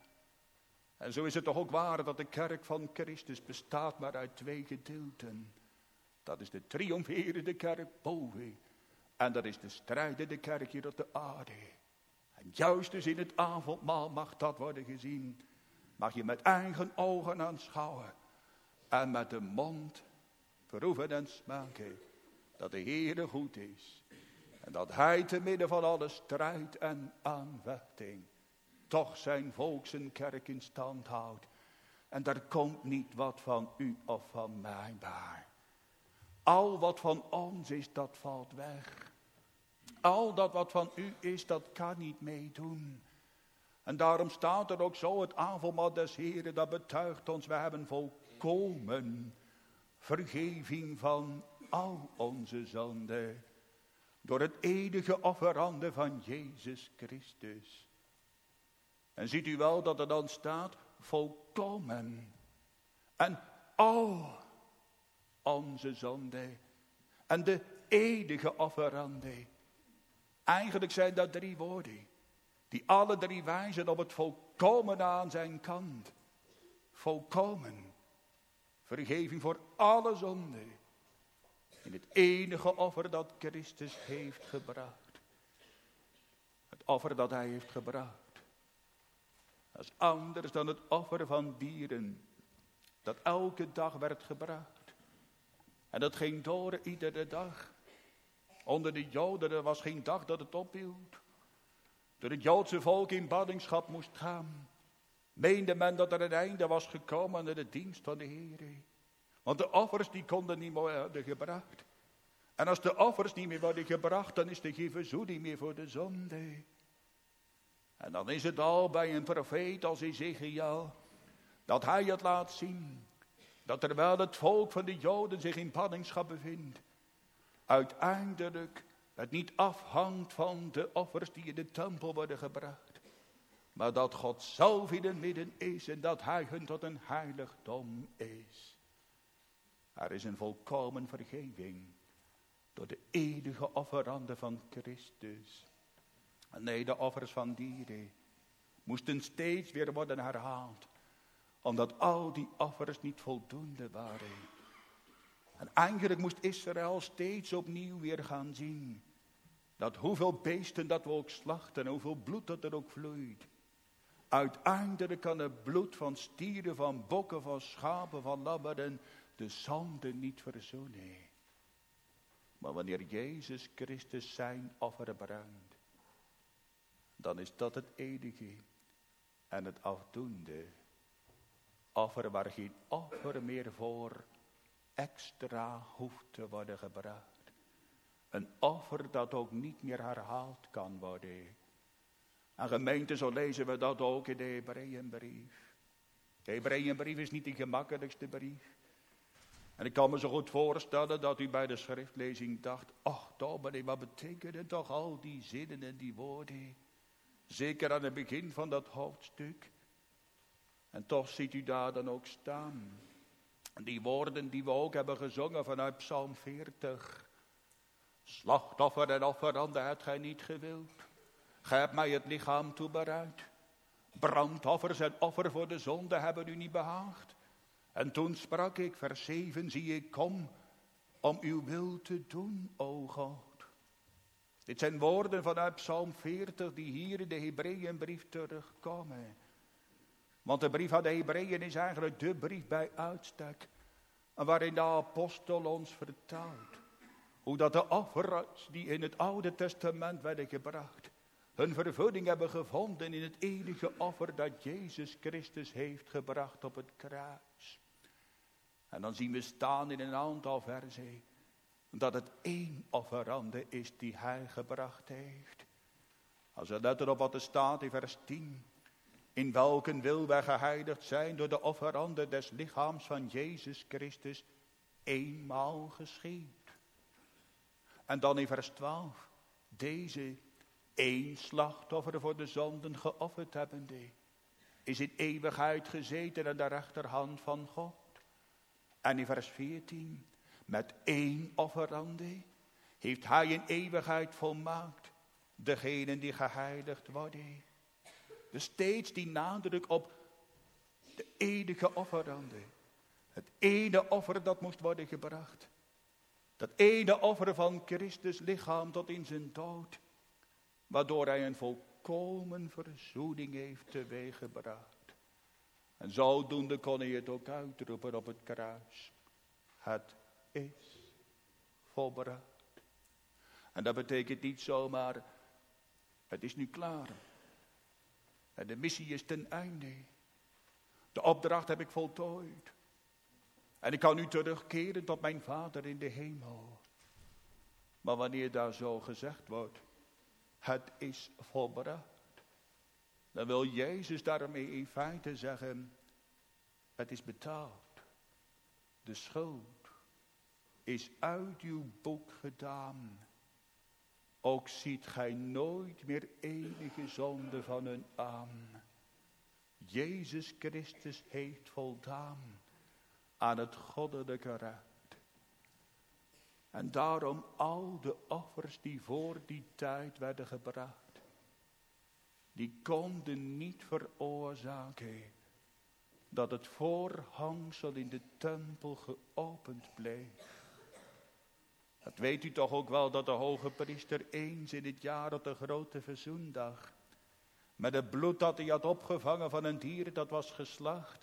En zo is het toch ook waar dat de kerk van Christus bestaat maar uit twee gedeelten. Dat is de triomferende kerk boven. En dat is de strijdende kerk hier op de aarde. En juist dus in het avondmaal mag dat worden gezien. Mag je met eigen ogen aanschouwen. En met de mond proeven en smaken. Dat de Heere goed is. En dat hij te midden van alle strijd en aanvechting toch zijn volk, zijn kerk in stand houdt. En daar komt niet wat van u of van mij bij. Al wat van ons is, dat valt weg. Al dat wat van u is, dat kan niet meedoen. En daarom staat er ook zo, het avondmaal des Heren, dat betuigt ons, we hebben volkomen vergeving van al onze zonden. Door het eeuwige offerande van Jezus Christus. En ziet u wel dat er dan staat, volkomen. En al onze zonden. En de eeuwige offerande. Eigenlijk zijn dat 3 woorden. Die alle 3 wijzen op het volkomen aan zijn kant. Volkomen. Vergeving voor alle zonden. In het enige offer dat Christus heeft gebracht. Het offer dat hij heeft gebracht. Dat is anders dan het offer van dieren. Dat elke dag werd gebracht. En dat ging door iedere dag. Onder de Joden, er was geen dag dat het ophield. Toen het Joodse volk in ballingschap moest gaan, meende men dat er een einde was gekomen aan de dienst van de Heer. Want de offers die konden niet meer worden gebracht. En als de offers niet meer worden gebracht, dan is er geen verzoening meer voor de zonde. En dan is het al bij een profeet als Ezechiel, dat hij het laat zien, dat terwijl het volk van de Joden zich in ballingschap bevindt, uiteindelijk het niet afhangt van de offers die in de tempel worden gebracht, maar dat God zelf in het midden is en dat hij hun tot een heiligdom is. Er is een volkomen vergeving door de eeuwige offerande van Christus. En nee, de offers van dieren moesten steeds weer worden herhaald, omdat al die offers niet voldoende waren. En eigenlijk moest Israël steeds opnieuw weer gaan zien, dat hoeveel beesten dat we ook slachten en hoeveel bloed dat er ook vloeit, uiteindelijk kan het bloed van stieren, van bokken, van schapen, van lammeren de zonde niet verzoenen. Maar wanneer Jezus Christus zijn offer brengt, dan is dat het enige en het afdoende offer waar geen offer meer voor extra hoeft te worden gebracht. Een offer dat ook niet meer herhaald kan worden. En gemeente, zo lezen we dat ook in de Hebreeënbrief. De Hebreeënbrief is niet de gemakkelijkste brief. En ik kan me zo goed voorstellen dat u bij de schriftlezing dacht, ach dominee, wat betekenen toch al die zinnen en die woorden? Zeker aan het begin van dat hoofdstuk. En toch ziet u daar dan ook staan. Die woorden die we ook hebben gezongen vanuit Psalm 40. Slachtoffer en offerande hebt gij niet gewild. Gij hebt mij het lichaam toebereid. Brandoffers en offer voor de zonde hebben u niet behaagd. En toen sprak ik, vers 7, zie ik kom om uw wil te doen, o God. Dit zijn woorden vanuit Psalm 40 die hier in de Hebreeënbrief terugkomen. Want de brief aan de Hebreeën is eigenlijk de brief bij uitstek. Waarin de apostel ons vertelt hoe dat de offers die in het Oude Testament werden gebracht, hun vervulling hebben gevonden in het enige offer dat Jezus Christus heeft gebracht op het kruis. En dan zien we staan in een aantal versen dat het één offerande is die hij gebracht heeft. Als we letten op wat er staat in vers 10. In welken wil wij geheiligd zijn door de offerande des lichaams van Jezus Christus eenmaal geschied. En dan in vers 12. Deze één slachtoffer voor de zonden geofferd hebbende is in eeuwigheid gezeten aan de rechterhand van God. En in vers 14. Met één offerande heeft hij in eeuwigheid volmaakt degenen die geheiligd worden. Dus steeds die nadruk op de enige offerande. Het ene offer dat moest worden gebracht. Dat ene offer van Christus lichaam tot in zijn dood. Waardoor hij een volkomen verzoening heeft teweeggebracht. En zodoende kon hij het ook uitroepen op het kruis. Het is volbracht. En dat betekent niet zomaar, het is nu klaar. En de missie is ten einde. De opdracht heb ik voltooid. En ik kan nu terugkeren tot mijn Vader in de hemel. Maar wanneer daar zo gezegd wordt, het is volbracht, dan wil Jezus daarmee in feite zeggen, het is betaald. De schuld is uit uw boek gedaan. Ook ziet gij nooit meer enige zonde van hun aan. Jezus Christus heeft voldaan aan het goddelijke recht. En daarom al de offers die voor die tijd werden gebracht, die konden niet veroorzaken dat het voorhangsel in de tempel geopend bleef. Dat weet u toch ook wel, dat de hoge priester eens in het jaar op de grote verzoendag Met het bloed dat hij had opgevangen van een dier dat was geslacht.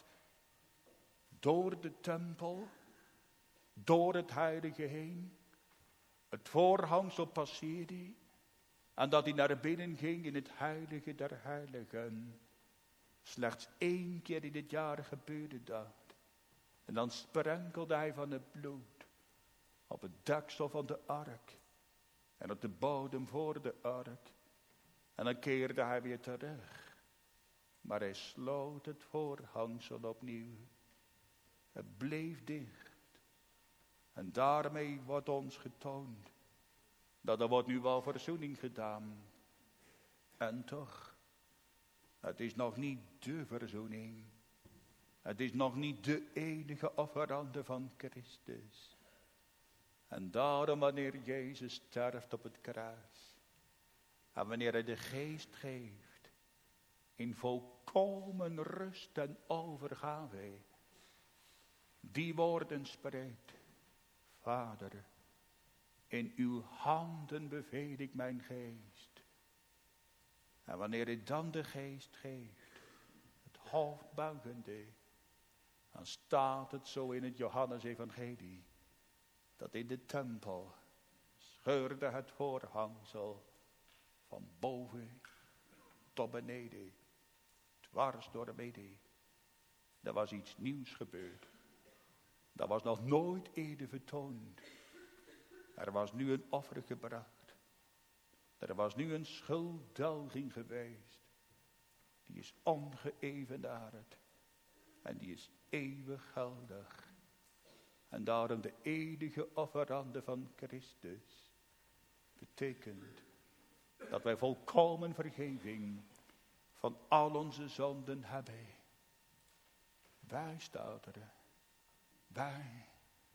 Door de tempel. Door het heilige heen. Het voorhangsel passeerde hij. En dat hij naar binnen ging in het heilige der heiligen. Slechts 1 keer in het jaar gebeurde dat. En dan sprenkelde hij van het bloed. Op het deksel van de ark. En op de bodem voor de ark. En dan keerde hij weer terug. Maar hij sloot het voorhangsel opnieuw. Het bleef dicht. En daarmee wordt ons getoond. Dat er wordt nu wel verzoening gedaan. En toch. Het is nog niet de verzoening. Het is nog niet de enige offerande van Christus. En daarom wanneer Jezus sterft op het kruis. En wanneer hij de geest geeft. In volkomen rust en overgave. Die woorden spreekt. Vader, in uw handen beveel ik mijn geest. En wanneer hij dan de geest geeft. Het hoofd buigende. Dan staat het zo in het Johannes-evangelie. Dat in de tempel scheurde het voorhangsel van boven tot beneden. Dwars door midden. Er was iets nieuws gebeurd. Dat was nog nooit eerder vertoond. Er was nu een offer gebracht. Er was nu een schulddelging geweest. Die is ongeëvenaard. En die is eeuwig geldig. En daarom de enige offerande van Christus. Betekent dat wij volkomen vergeving van al onze zonden hebben. Wij, staat er. Wij.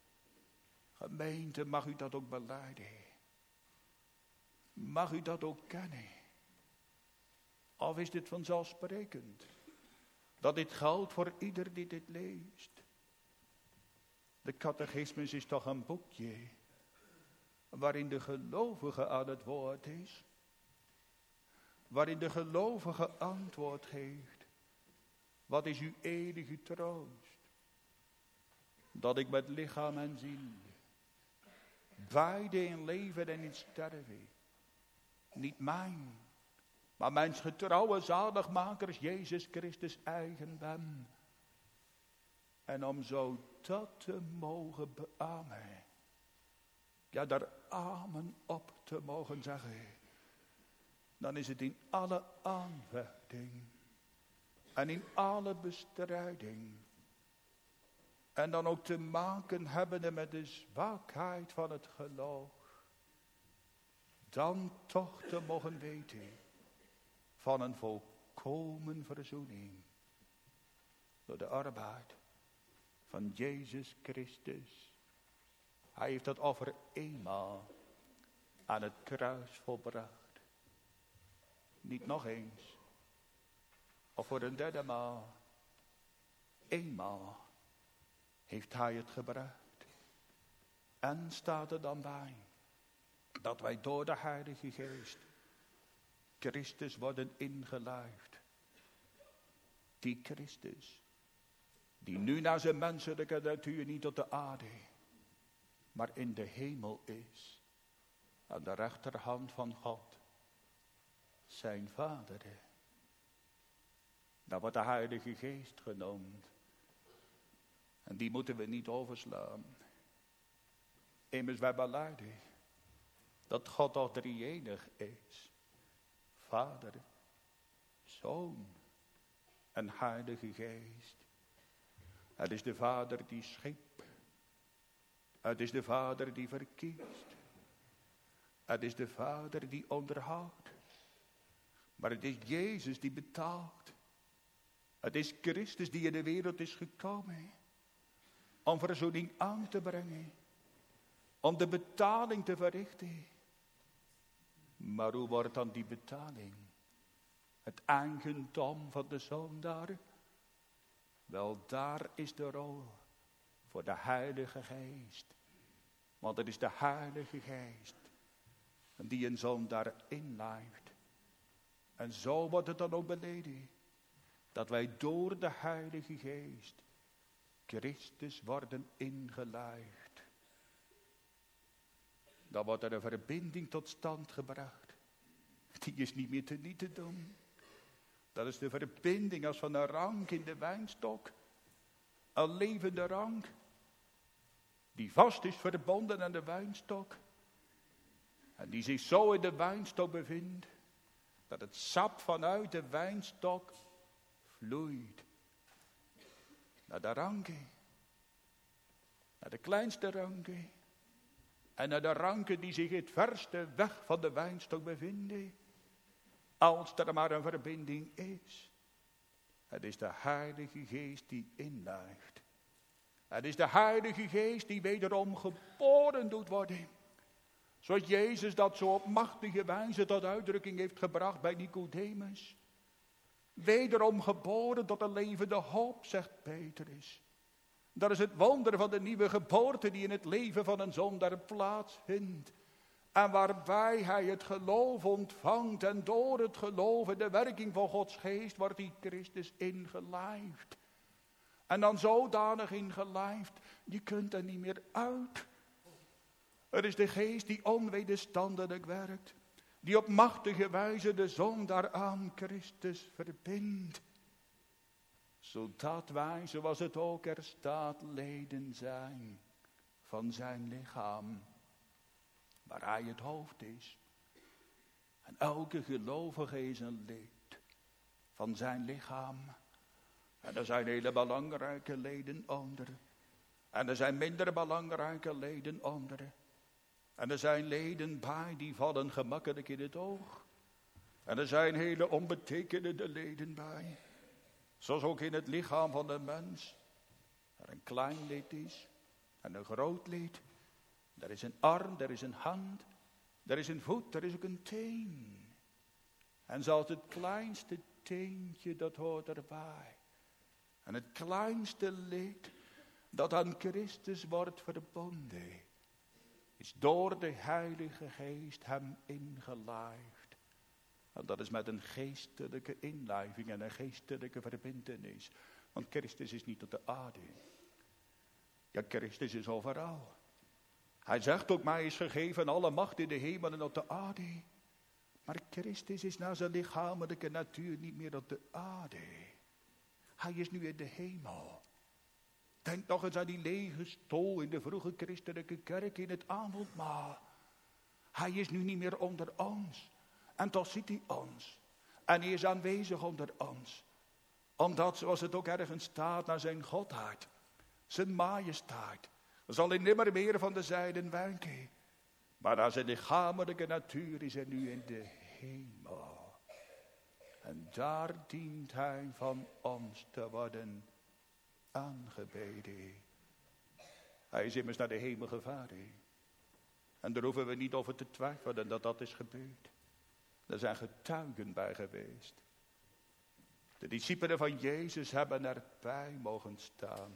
Gemeente, mag u dat ook belijden. Mag u dat ook kennen. Of is dit vanzelfsprekend? Dat dit geldt voor ieder die dit leest. De catechismus is toch een boekje. Waarin de gelovige aan het woord is. Waarin de gelovige antwoord geeft. Wat is uw enige troost? Dat ik met lichaam en ziel. Beide in leven en in sterven. Niet mijn. Maar mijn getrouwe zaligmakers Jezus Christus eigen ben. En om zo dat te mogen beamen. Ja, daar amen op te mogen zeggen. Dan is het in alle aanvechting. En in alle bestrijding. En dan ook te maken hebbende met de zwakheid van het geloof. Dan toch te mogen weten. Van een volkomen verzoening. Door de arbeid van Jezus Christus. Hij heeft dat offer eenmaal aan het kruis volbracht. Niet nog eens. Of voor een derde maal. Eenmaal heeft hij het gebracht. En staat er dan bij. Dat wij door de Heilige Geest Christus worden ingelijfd. Die Christus. Die nu naar zijn menselijke natuur niet op de aarde. Maar in de hemel is. Aan de rechterhand van God. Zijn Vader. Dat wordt de Heilige Geest genoemd. En die moeten we niet overslaan. Immers wij belijden. Dat God al drie-enig is. Vader, Zoon en Heilige Geest. Het is de Vader die schiep. Het is de Vader die verkiest. Het is de Vader die onderhoudt. Maar het is Jezus die betaalt. Het is Christus die in de wereld is gekomen. Om verzoening aan te brengen. Om de betaling te verrichten. Maar hoe wordt dan die betaling? Het eigendom van de zondaar? Wel, daar is de rol voor de Heilige Geest. Want het is de Heilige Geest die een zondaar inlijft. En zo wordt het dan ook beleden. Dat wij door de Heilige Geest Christus worden ingelijfd. Dan wordt er een verbinding tot stand gebracht. Die is niet meer niet te doen. Dat is de verbinding als van een rank in de wijnstok. Een levende rank. Die vast is verbonden aan de wijnstok. En die zich zo in de wijnstok bevindt. Dat het sap vanuit de wijnstok vloeit. Naar de ranken. Naar de kleinste ranken. En naar de ranken die zich het verste weg van de wijnstok bevinden. Als er maar een verbinding is. Het is de Heilige Geest die inlijft. Het is de Heilige Geest die wederom geboren doet worden. Zoals Jezus dat zo op machtige wijze tot uitdrukking heeft gebracht bij Nicodemus. Wederom geboren tot een levende hoop, zegt Petrus. Dat is het wonder van de nieuwe geboorte die in het leven van een zondaar plaatsvindt. En waarbij hij het geloof ontvangt en door het geloof en de werking van Gods geest wordt die Christus ingelijfd. En dan zodanig ingelijfd, je kunt er niet meer uit. Het is de geest die onwederstandelijk werkt. Die op machtige wijze de zondaar aan Christus verbindt. Zodat wij, zoals het ook er staat, leden zijn van zijn lichaam. Waar hij het hoofd is. En elke gelovige is een lid van zijn lichaam. En er zijn hele belangrijke leden onder. En er zijn minder belangrijke leden onder. En er zijn leden bij die vallen gemakkelijk in het oog. En er zijn hele onbetekenende leden bij. Zoals ook in het lichaam van een mens. Er een klein lid is en een groot lid. Er is een arm, er is een hand, er is een voet, er is ook een teen. En zelfs het kleinste teentje, dat hoort erbij. En het kleinste lid, dat aan Christus wordt verbonden, is door de Heilige Geest hem ingelijfd. En dat is met een geestelijke inlijving en een geestelijke verbintenis. Want Christus is niet op de aarde. Ja, Christus is overal. Hij zegt ook, mij is gegeven alle macht in de hemel en op de aarde. Maar Christus is naar zijn lichamelijke natuur niet meer op de aarde. Hij is nu in de hemel. Denk nog eens aan die lege stoel in de vroege christelijke kerk in het avondmaal. Hij is nu niet meer onder ons. En toch ziet hij ons. En hij is aanwezig onder ons. Omdat, zoals het ook ergens staat, naar zijn godheid, zijn majesteit, zal hij nimmer meer van de zijden wijken. Maar naar zijn lichamelijke natuur is hij nu in de hemel. En daar dient hij van ons te worden aangebeden. Hij is immers naar de hemel gevaren. En daar hoeven we niet over te twijfelen dat dat is gebeurd. Er zijn getuigen bij geweest. De discipelen van Jezus hebben erbij mogen staan.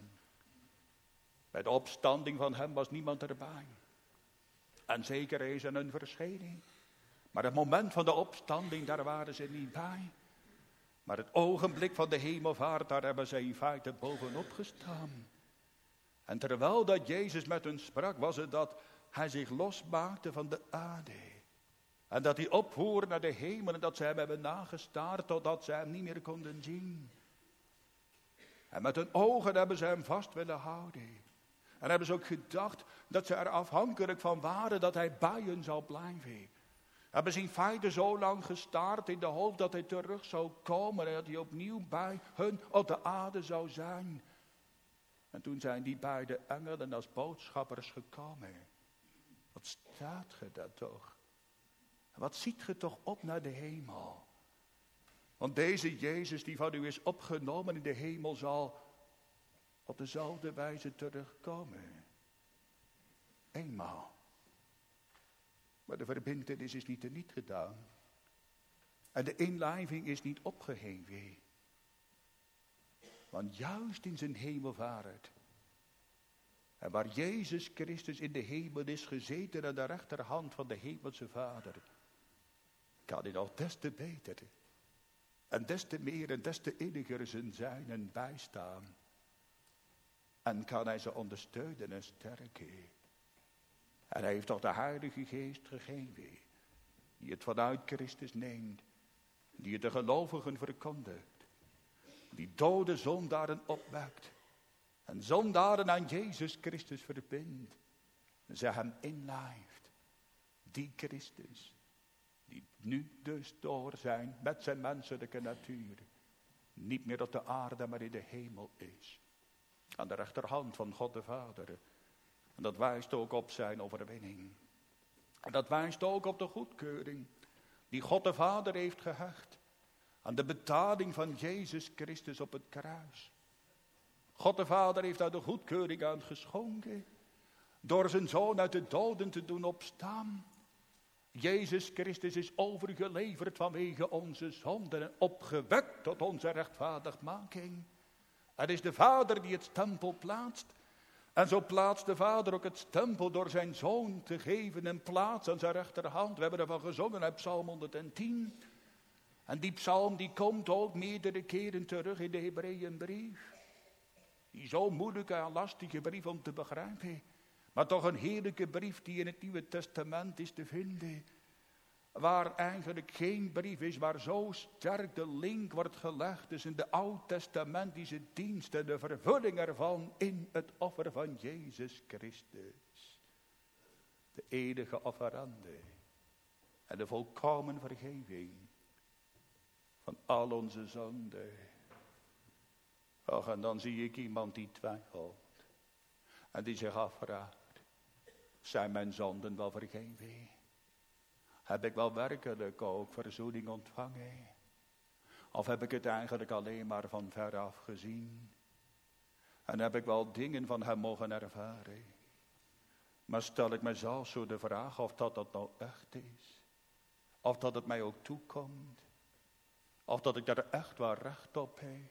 Bij de opstanding van hem was niemand erbij. En zeker is er een verschijning. Maar het moment van de opstanding, daar waren ze niet bij. Maar het ogenblik van de hemelvaart, daar hebben ze in feite bovenop gestaan. En terwijl dat Jezus met hen sprak, was het dat hij zich losmaakte van de aarde. En dat hij opvoer naar de hemel en dat ze hem hebben nagestaard totdat ze hem niet meer konden zien. En met hun ogen hebben ze hem vast willen houden. En hebben ze ook gedacht dat ze er afhankelijk van waren dat hij bij hen zou blijven. Hebben ze in feite zo lang gestaard in de hoop dat hij terug zou komen en dat hij opnieuw bij hun op de aarde zou zijn. En toen zijn die beide engelen als boodschappers gekomen. Wat staat ge daar toch? Wat ziet ge toch op naar de hemel? Want deze Jezus die van u is opgenomen in de hemel zal op dezelfde wijze terugkomen. Eenmaal. Maar de verbintenis is niet teniet gedaan. En de inlijving is niet opgeheven. Want juist in zijn hemelvaart. En waar Jezus Christus in de hemel is gezeten aan de rechterhand van de hemelse Vader. Kan hij nog des te beter En des te meer en des te inniger zijn en bijstaan. En kan hij ze ondersteunen en sterken. En hij heeft toch de Heilige Geest gegeven. Die het vanuit Christus neemt. Die het de gelovigen verkondigt. Die dode zondaren opwekt. En zondaren aan Jezus Christus verbindt. En ze hem inlijft. Die Christus. Die nu dus door zijn met zijn menselijke natuur. Niet meer op de aarde maar in de hemel is. Aan de rechterhand van God de Vader. En dat wijst ook op zijn overwinning. En dat wijst ook op de goedkeuring. Die God de Vader heeft gehecht. Aan de betaling van Jezus Christus op het kruis. God de Vader heeft daar de goedkeuring aan geschonken. Door zijn zoon uit de doden te doen opstaan. Jezus Christus is overgeleverd vanwege onze zonden. En opgewekt tot onze rechtvaardigmaking. Het is de Vader die het stempel plaatst. En zo plaatst de Vader ook het stempel door zijn Zoon te geven en plaats aan zijn rechterhand. We hebben ervan gezongen uit Psalm 110. En die psalm die komt ook meerdere keren terug in de Hebreeënbrief. Die zo moeilijke en lastige brief om te begrijpen. Maar toch een heerlijke brief die in het Nieuwe Testament is te vinden. Waar eigenlijk geen brief is waar zo sterk de link wordt gelegd tussen de Oud-testamentische dienst en de vervulling ervan in het offer van Jezus Christus. De eeuwige offerande en de volkomen vergeving van al onze zonden. Och, en dan zie ik iemand die twijfelt en die zich afvraagt, zijn mijn zonden wel vergeven? Heb ik wel werkelijk ook verzoening ontvangen? Of heb ik het eigenlijk alleen maar van veraf gezien? En heb ik wel dingen van hem mogen ervaren? Maar stel ik mezelf zo de vraag of dat nou echt is? Of dat het mij ook toekomt? Of dat ik daar echt wel recht op heb?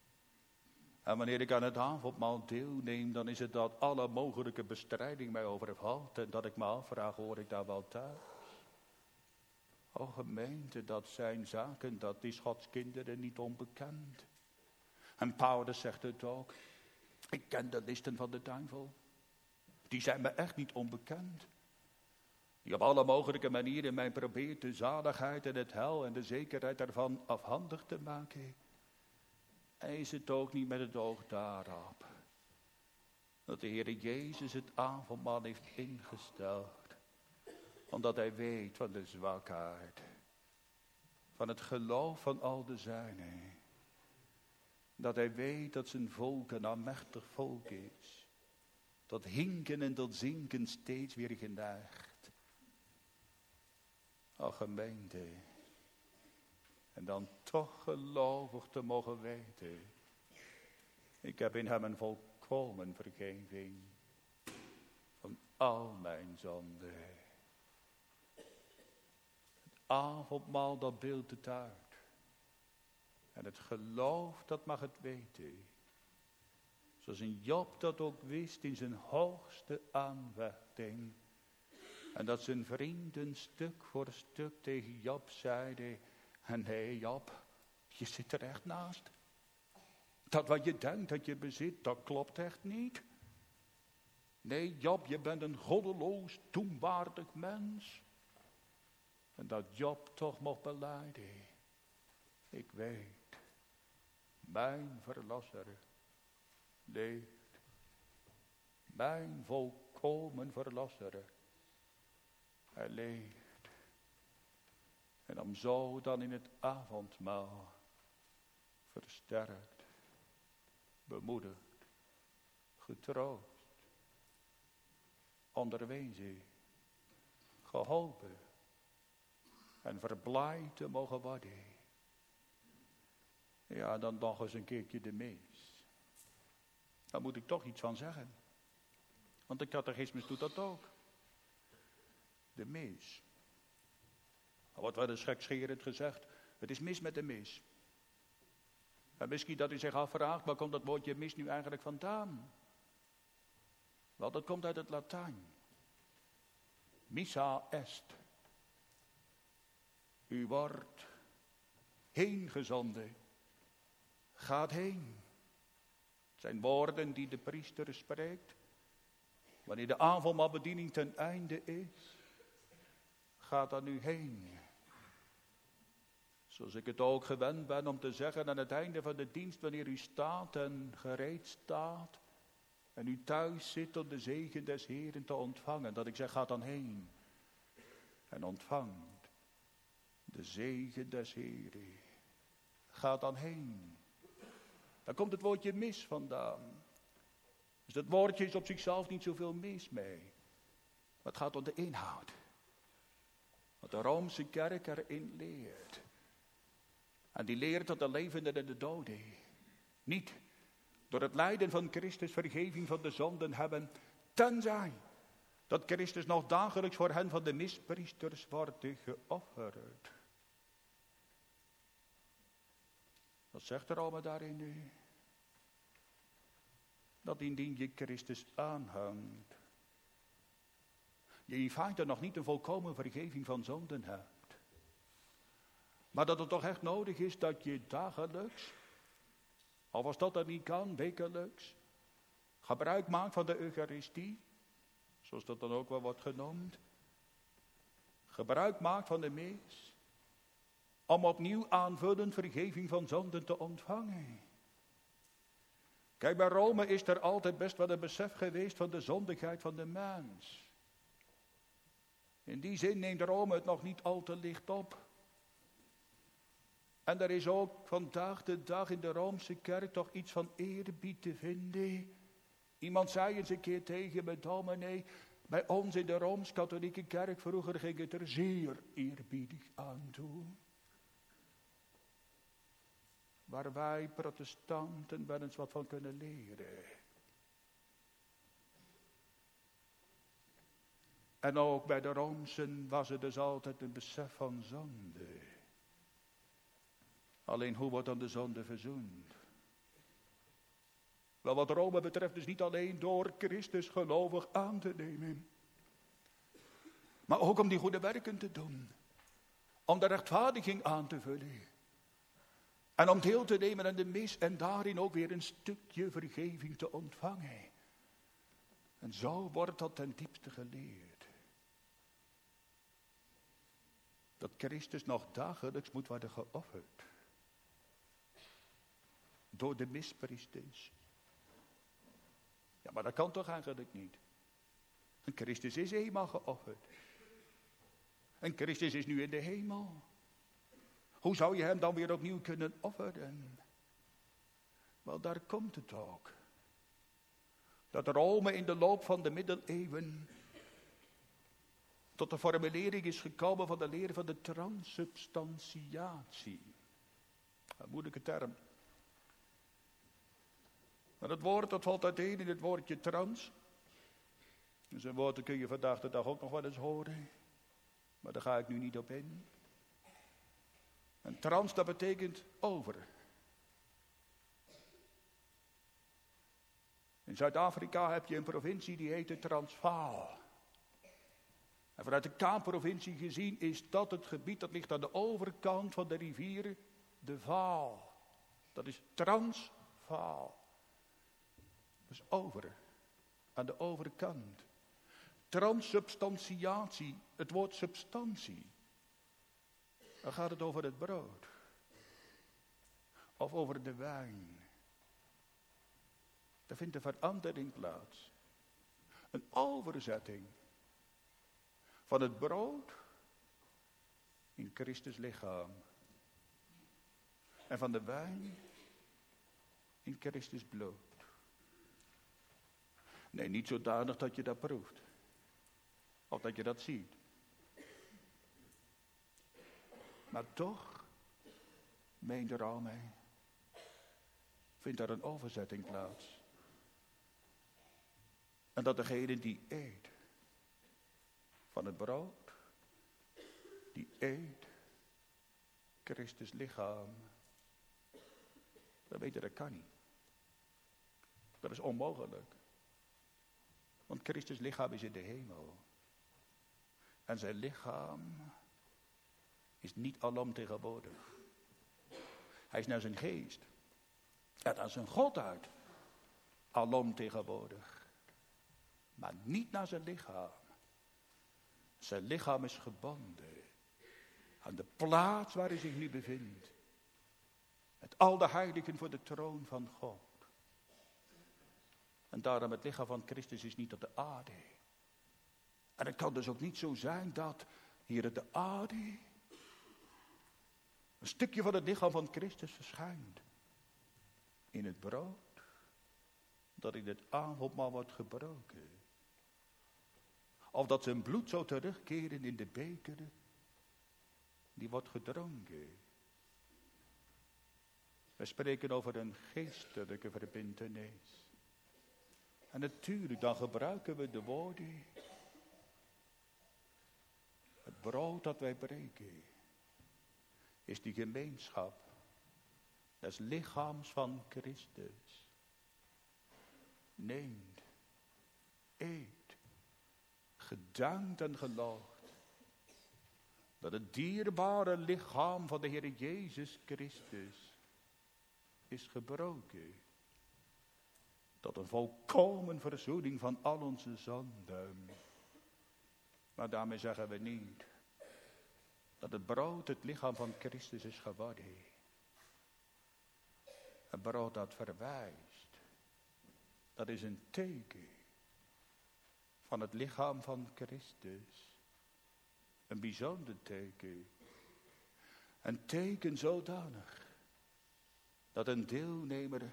En wanneer ik aan het avondmaal deelneem, dan is het dat alle mogelijke bestrijding mij overvalt. En dat ik me afvraag, hoor ik daar wel thuis? O gemeente, dat zijn zaken, dat is Gods kinderen niet onbekend. En Paulus zegt het ook. Ik ken de listen van de duivel. Die zijn me echt niet onbekend. Die op alle mogelijke manieren mij probeert de zaligheid en het hel en de zekerheid daarvan afhandig te maken. En is het ook niet met het oog daarop. Dat de Heer Jezus het avondmaal heeft ingesteld. Omdat hij weet van de zwakheid. Van het geloof van al de zijnen. Dat hij weet dat zijn volk een aanmächtig volk is. Tot hinken en tot zinken steeds weer geneigd. O gemeente. En dan toch gelovig te mogen weten. Ik heb in hem een volkomen vergeving. Van al mijn zonden. Avondmaal, dat beeldt het uit. En het geloof, dat mag het weten. Zoals een Job dat ook wist in zijn hoogste aanvechting. En dat zijn vrienden stuk voor stuk tegen Job zeiden. En nee Job, je zit er echt naast. Dat wat je denkt dat je bezit, dat klopt echt niet. Nee Job, je bent een goddeloos, doemwaardig mens. En dat Job toch mocht belijden. Ik weet, mijn verlosser leeft. Mijn volkomen verlosser. Hij leeft. En om zo dan in het avondmaal versterkt, bemoedigd, getroost, onderwezen, geholpen en verblijd te mogen worden. Ja, dan nog eens een keertje de mis. Daar moet ik toch iets van zeggen. Want de catechismus doet dat ook. De mis. Er wordt wel eens gekscherend gezegd, het is mis met de mis. En misschien dat u zich afvraagt, waar komt dat woordje mis nu eigenlijk vandaan? Wel, dat komt uit het Latijn. Missa est. U wordt heen gezonden. Gaat heen. Het zijn woorden die de priester spreekt. Wanneer de avondmaalbediening ten einde is. Ga dan nu heen. Zoals ik het ook gewend ben om te zeggen aan het einde van de dienst, wanneer u staat en gereed staat. En u thuis zit om de zegen des Heeren te ontvangen. Dat ik zeg, ga dan heen. En ontvangt de zegen des Heeren. Ga dan heen. Daar komt het woordje mis vandaan. Dus dat woordje is op zichzelf niet zoveel mis mee. Maar het gaat om de inhoud. Wat de Roomse kerk erin leert. En die leert dat de levenden en de doden niet door het lijden van Christus vergeving van de zonden hebben. Tenzij dat Christus nog dagelijks voor hen van de mispriesters wordt geofferd. Wat zegt de Rome daarin nu? Dat indien je Christus aanhangt, je in feite nog niet een volkomen vergeving van zonden hebt. Maar dat het toch echt nodig is dat je dagelijks, of als dat niet kan, wekelijks, gebruik maakt van de Eucharistie, zoals dat dan ook wel wordt genoemd. Gebruik maakt van de mis, om opnieuw aanvullend vergeving van zonden te ontvangen. Kijk, bij Rome is er altijd best wel een besef geweest van de zondigheid van de mens. In die zin neemt Rome het nog niet al te licht op. En er is ook vandaag de dag in de Roomse kerk toch iets van eerbied te vinden. Iemand zei eens een keer tegen me, dominee, bij ons in de Rooms-Katholieke kerk vroeger ging het er zeer eerbiedig aan toe. Waar wij protestanten wel eens wat van kunnen leren. En ook bij de Roomsen was er dus altijd een besef van zonde. Alleen hoe wordt dan de zonde verzoend? Wel, wat Rome betreft dus niet alleen door Christus gelovig aan te nemen. Maar ook om die goede werken te doen. Om de rechtvaardiging aan te vullen. En om deel te nemen aan de mis en daarin ook weer een stukje vergeving te ontvangen. En zo wordt dat ten diepste geleerd. Dat Christus nog dagelijks moet worden geofferd. Door de mispriesters. Ja, maar dat kan toch eigenlijk niet. En Christus is eenmaal geofferd. En Christus is nu in de hemel. Hoe zou je hem dan weer opnieuw kunnen offeren? Wel, daar komt het ook. Dat Rome in de loop van de middeleeuwen tot de formulering is gekomen van de leer van de transsubstantiatie. Een moeilijke term. Maar het woord dat valt uiteen in het woordje trans. Dus een woord dat kun je vandaag de dag ook nog wel eens horen. Maar daar ga ik nu niet op in. En trans, dat betekent over. In Zuid-Afrika heb je een provincie die heet de Transvaal. En vanuit de Kaapprovincie gezien is dat het gebied dat ligt aan de overkant van de rivier de Vaal. Dat is Transvaal. Dus over, aan de overkant. Transsubstantiatie, het woord substantie. Dan gaat het over het brood. Of over de wijn. Daar vindt een verandering plaats. Een overzetting van het brood in Christus lichaam. En van de wijn in Christus bloed. Nee, niet zodanig dat je dat proeft. Of dat je dat ziet. Maar toch, meende Rome, vindt er een overzetting plaats. En dat degene die eet van het brood, die eet Christus lichaam. Dat weet je, dat kan niet. Dat is onmogelijk. Want Christus lichaam is in de hemel. En zijn lichaam is niet alom tegenwoordig. Hij is naar zijn geest. En naar zijn God uit. Alom tegenwoordig. Maar niet naar zijn lichaam. Zijn lichaam is gebonden. Aan de plaats waar hij zich nu bevindt. Met al de heiligen voor de troon van God. En daarom het lichaam van Christus is niet op de aarde. En het kan dus ook niet zo zijn dat hier op de aarde een stukje van het lichaam van Christus verschijnt. In het brood dat in het avondmaal wordt gebroken. Of dat zijn bloed zou terugkeren in de beker die wordt gedronken. We spreken over een geestelijke verbintenis. En natuurlijk, dan gebruiken we de woorden. Het brood dat wij breken is die gemeenschap des lichaams van Christus. Neemt, eet, gedankt en gelooft dat het dierbare lichaam van de Heer Jezus Christus is gebroken. Tot een volkomen verzoening van al onze zonden. Maar daarmee zeggen we niet dat het brood het lichaam van Christus is geworden. Een brood dat verwijst. Dat is een teken van het lichaam van Christus. Een bijzonder teken. Een teken zodanig dat een deelnemer.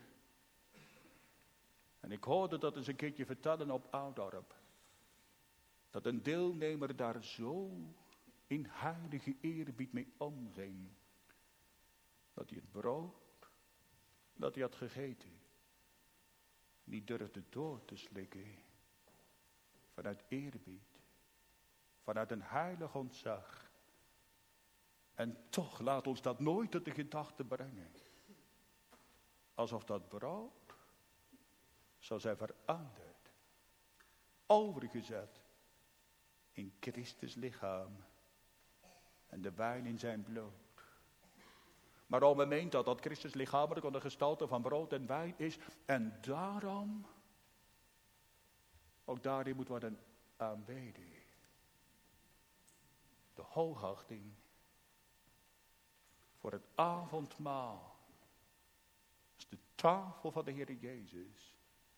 En ik hoorde dat eens een keertje vertellen op Oudorp. Dat een deelnemer daar zo in heilige eerbied mee omging. Dat hij het brood dat hij had gegeten niet durfde door te slikken. Vanuit eerbied. Vanuit een heilig ontzag. En toch laat ons dat nooit tot de gedachte brengen. Alsof dat brood zou zijn veranderd. Overgezet in Christus lichaam. En de wijn in zijn bloed. Maar Rome meent dat Christus lichamelijk onder gestalte van brood en wijn is. En daarom, ook daarin moet worden aanbeden. De hoogachting voor het avondmaal. Dat is de tafel van de Heer Jezus.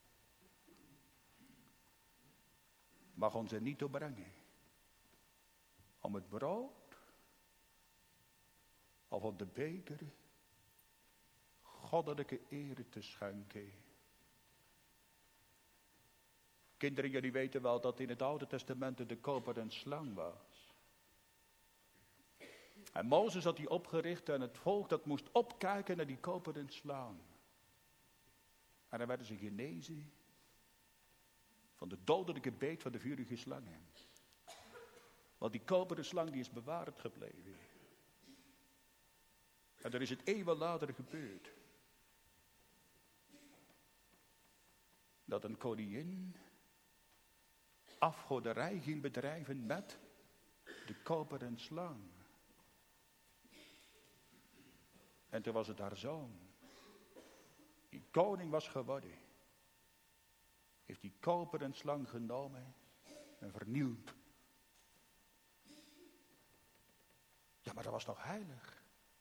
Mag ons er niet toe brengen om het brood of op de beker goddelijke eer te schenken. Kinderen, jullie weten wel dat in het Oude Testament de koperen slang was. En Mozes had die opgericht en het volk dat moest opkijken naar die koperen slang. En dan werden ze genezen van de dodelijke beet van de vurige slangen. Want die koperen slang die is bewaard gebleven. En er is het eeuwen later gebeurd. Dat een koningin afgoderij ging bedrijven met de koperen slang. En toen was het haar zoon, die koning was geworden, heeft die koperen slang genomen en vernield. Ja, maar dat was toch heilig?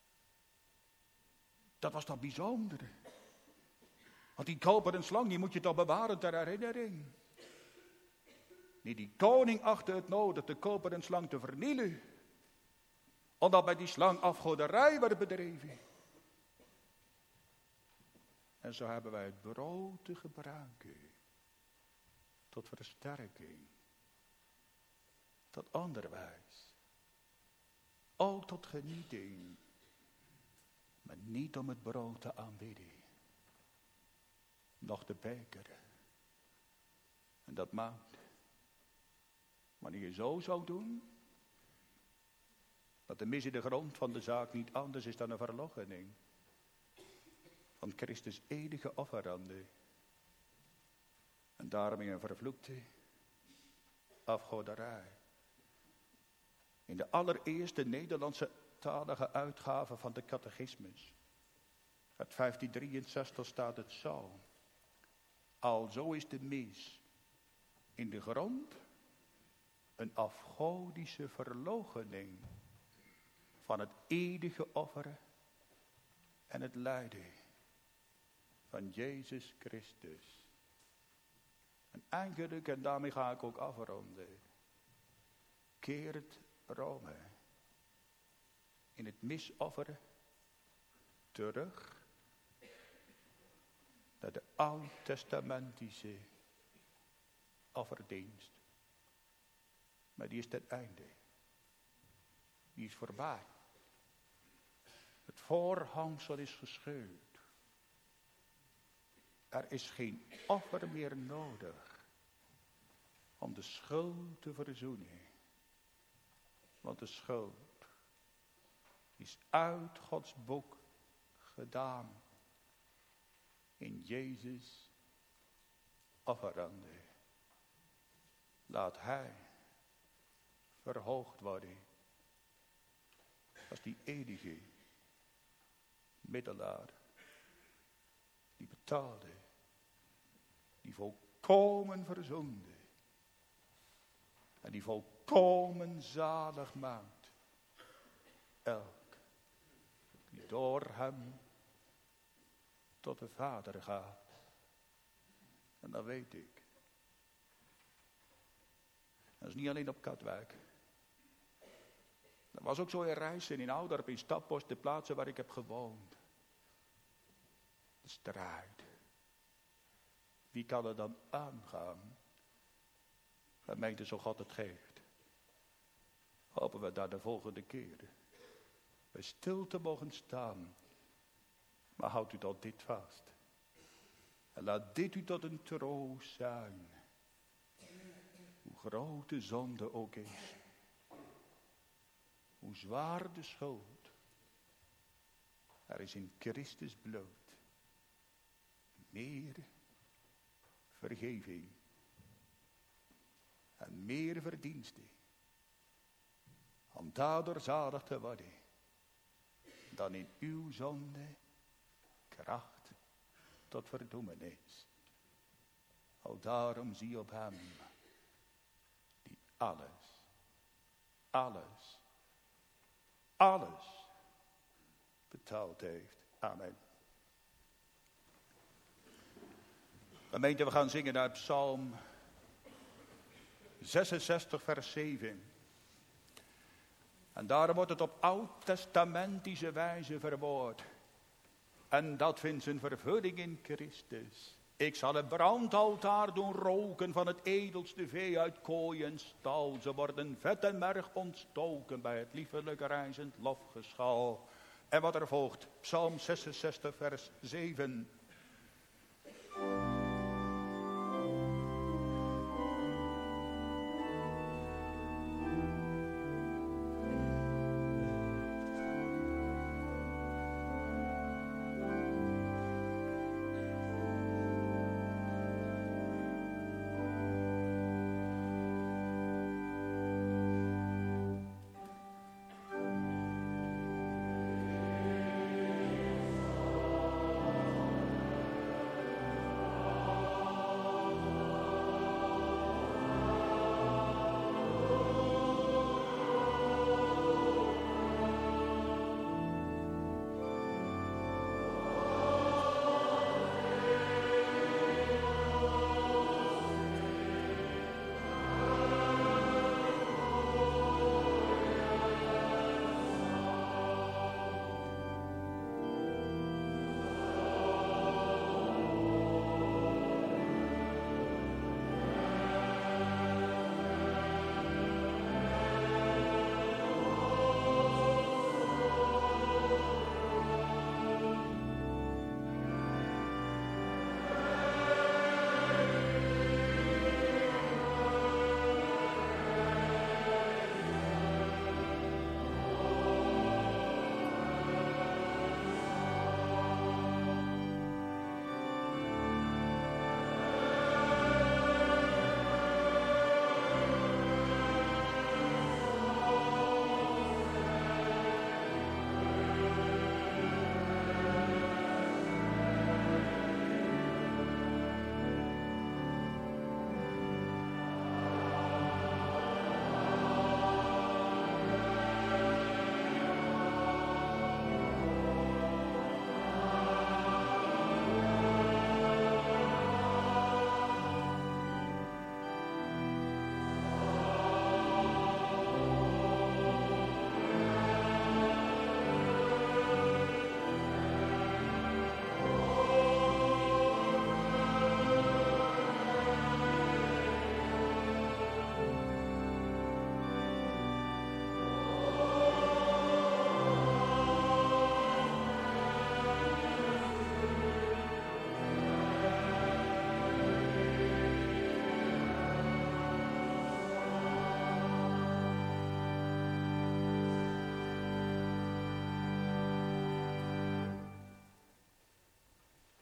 Dat was toch bijzonder? Want die koperen slang, die moet je toch bewaren ter herinnering. Nee, die koning achtte het nodig de koperen slang te vernielen. Omdat bij die slang afgoderij werd bedreven. En zo hebben wij het brood te gebruiken. Tot versterking. Tot onderwijs. Ook tot genieting. Maar niet om het brood te aanbidden. Nog de beker. En dat maakt. Wanneer je zo zou doen. Dat de mis in de grond van de zaak niet anders is dan een verloochening. Van Christus enige offerande. En daarom in een vervloekte afgoderij. In de allereerste Nederlandse talige uitgave van de catechismus. uit 1563 staat het zo. Alzo is de mis in de grond een afgodische verloochening van het eeuwige offer en het lijden van Jezus Christus. En eigenlijk, en daarmee ga ik ook afronden, keert Rome in het misoffer terug naar de oud-testamentische offerdienst. Maar die is ten einde. Die is voorbij. Het voorhangsel is gescheurd. Er is geen offer meer nodig om de schuld te verzoenen. Want de schuld is uit Gods boek gedaan in Jezus offerande. Laat Hij verhoogd worden als die eeuwige middelaar die betaalde, die volkomen verzoende en die volkomen zalig maakt elk die door hem tot de Vader gaat. En dat weet ik. Dat is niet alleen op Katwijk. Dat was ook zo in Rijssen, in Ouddorp, in Staphorst, de plaatsen waar ik heb gewoond. De strijd. Wie kan er dan aangaan? Gemeente, zo God het geeft. Hopen we daar de volgende keer bij stil te mogen staan. Maar houdt u dan dit vast. En laat dit u tot een troost zijn. Hoe groot de zonde ook is. Hoe zwaar de schuld. Er is in Christus bloot meer vergeving. En meer verdiensten. Om daardoor zalig te worden. Dan in uw zonde kracht tot verdoemenis. Al daarom zie op hem. Die alles betaald heeft. Amen. Gemeente, we gaan zingen uit Psalm 66 vers 7. En daarom wordt het op oud-testamentische wijze verwoord. En dat vindt zijn vervulling in Christus. Ik zal het brandaltaar doen roken van het edelste vee uit kooi en stal. Ze worden vet en merg ontstoken bij het liefelijk reizend lofgeschal. En wat er volgt, Psalm 66 vers 7.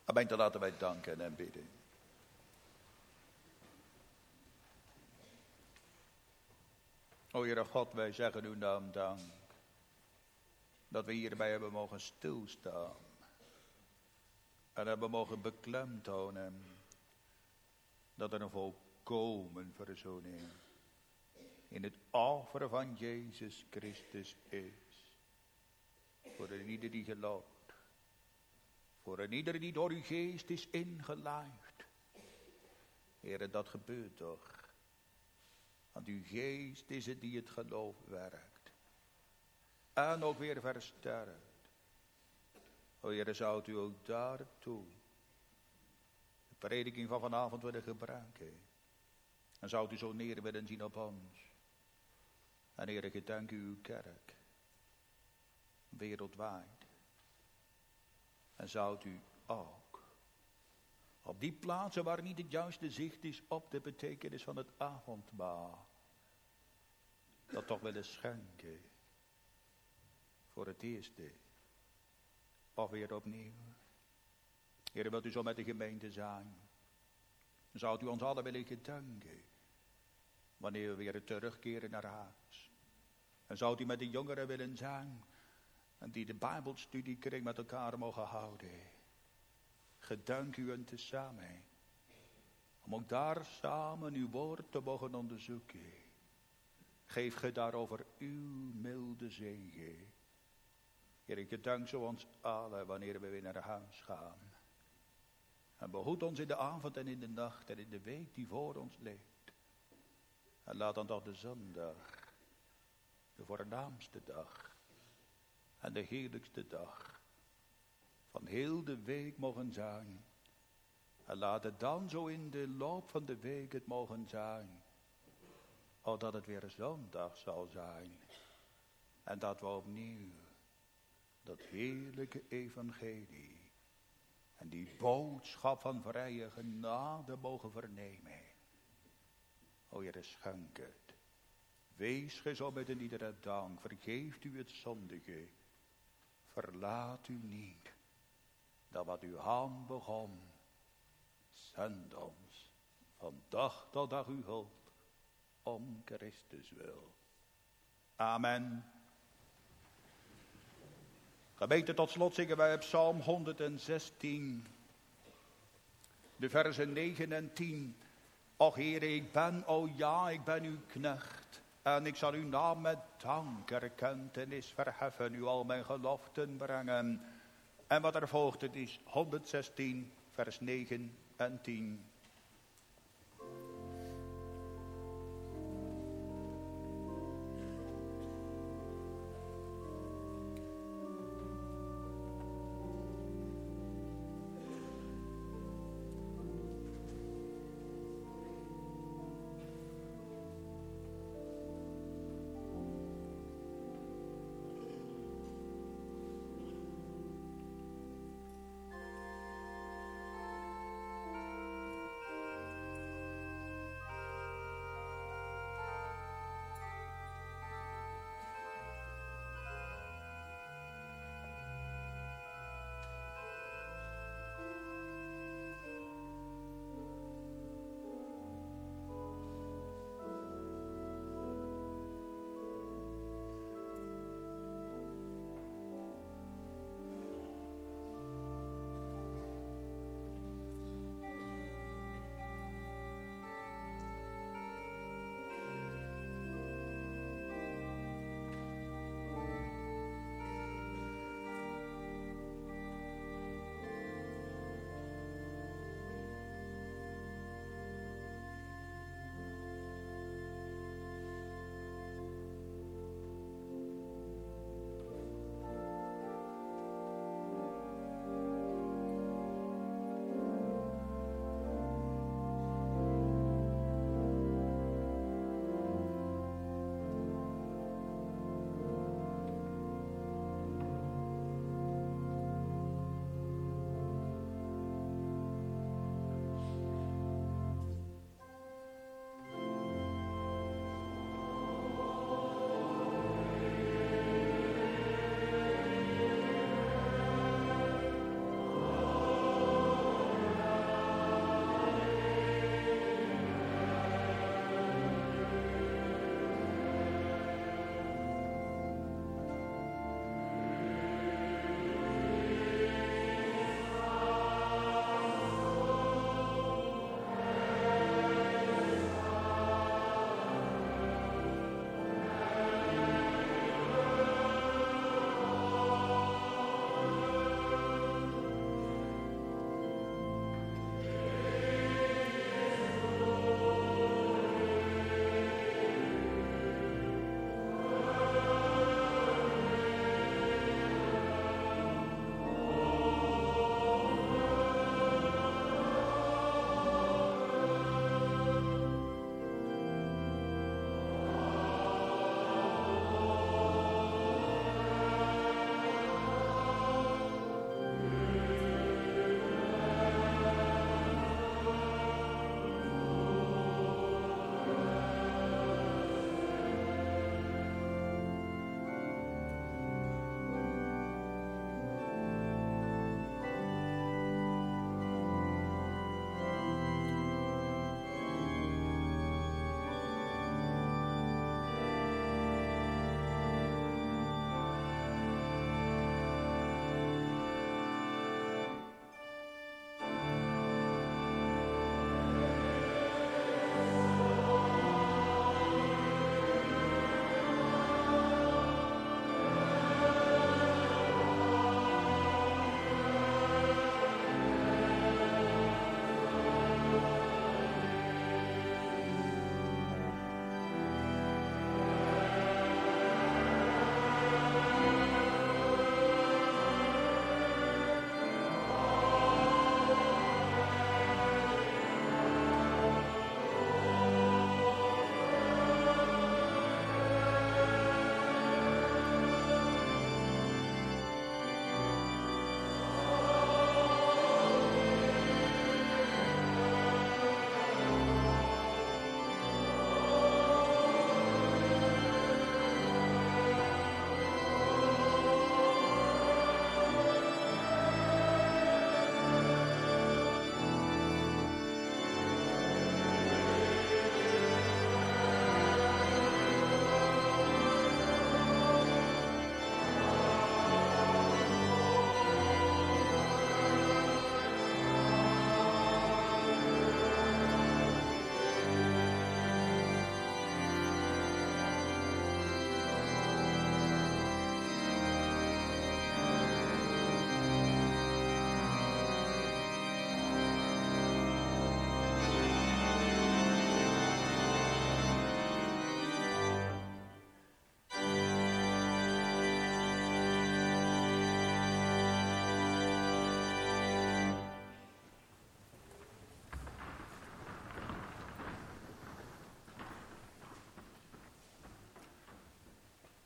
Gemeente, laten wij danken en bidden. O Heere God, wij zeggen uw naam dank. Dat we hierbij hebben mogen stilstaan. En hebben mogen beklemtonen. Dat er een volkomen verzoening in het offer van Jezus Christus is. Voor een ieder die gelooft. Voor een ieder die door uw geest is ingeleid. Heere, dat gebeurt toch. Want uw geest is het die het geloof werkt. En ook weer versterkt. O Heere, zou u ook daartoe de prediking van vanavond willen gebruiken. En zou u zo neer willen zien op ons. En Heere, gedenk u uw kerk. Wereldwijd. En zou u ook op die plaatsen waar niet het juiste zicht is op de betekenis van het avondmaal. Dat toch willen schenken. Voor het eerste. Of weer opnieuw. Heer, wilt u zo met de gemeente zijn? Zou u ons allen willen gedenken. Wanneer we weer terugkeren naar huis. En zou u met de jongeren willen zijn. En die de Bijbelstudiekring met elkaar mogen houden. Gedenk u en tezamen. Om ook daar samen uw woord te mogen onderzoeken. Geef ge daarover uw milde zegen. Heer, ik gedank zo ons allen wanneer we weer naar huis gaan. En behoed ons in de avond en in de nacht en in de week die voor ons ligt. En laat dan toch de zondag, de voornaamste dag en de heerlijkste dag van heel de week mogen zijn. En laat het dan zo in de loop van de week het mogen zijn. Dat het weer zondag zal zijn. En dat we opnieuw dat heerlijke evangelie en die boodschap van vrije genade mogen vernemen. O Heere, schenk het. Wees ge zo met een iedere dank. Vergeeft u het zondige. Verlaat u niet. Dat wat uw hand begon. Zend ons van dag tot dag uw hulp. Om Christus wil. Amen. Gemeente, tot slot zingen wij op Psalm 116. De versen 9 en 10. Och Heere, ik ben uw knecht. En ik zal uw naam met dank erkentenis verheffen. U al mijn geloften brengen. En wat er volgt, het is 116, vers 9 en 10.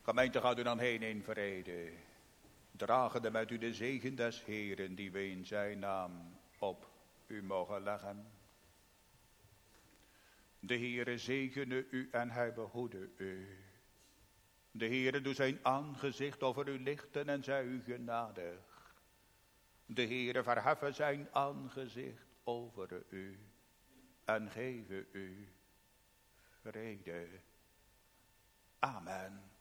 Gemeente, gaat u dan heen in vrede, dragende met u de zegen des Heeren die we in zijn naam op u mogen leggen. De Heere zegene u en hij behoede u. De Heere doet zijn aangezicht over u lichten en zij u genadig. De Heere verheffen zijn aangezicht over u en geven u vrede. Amen.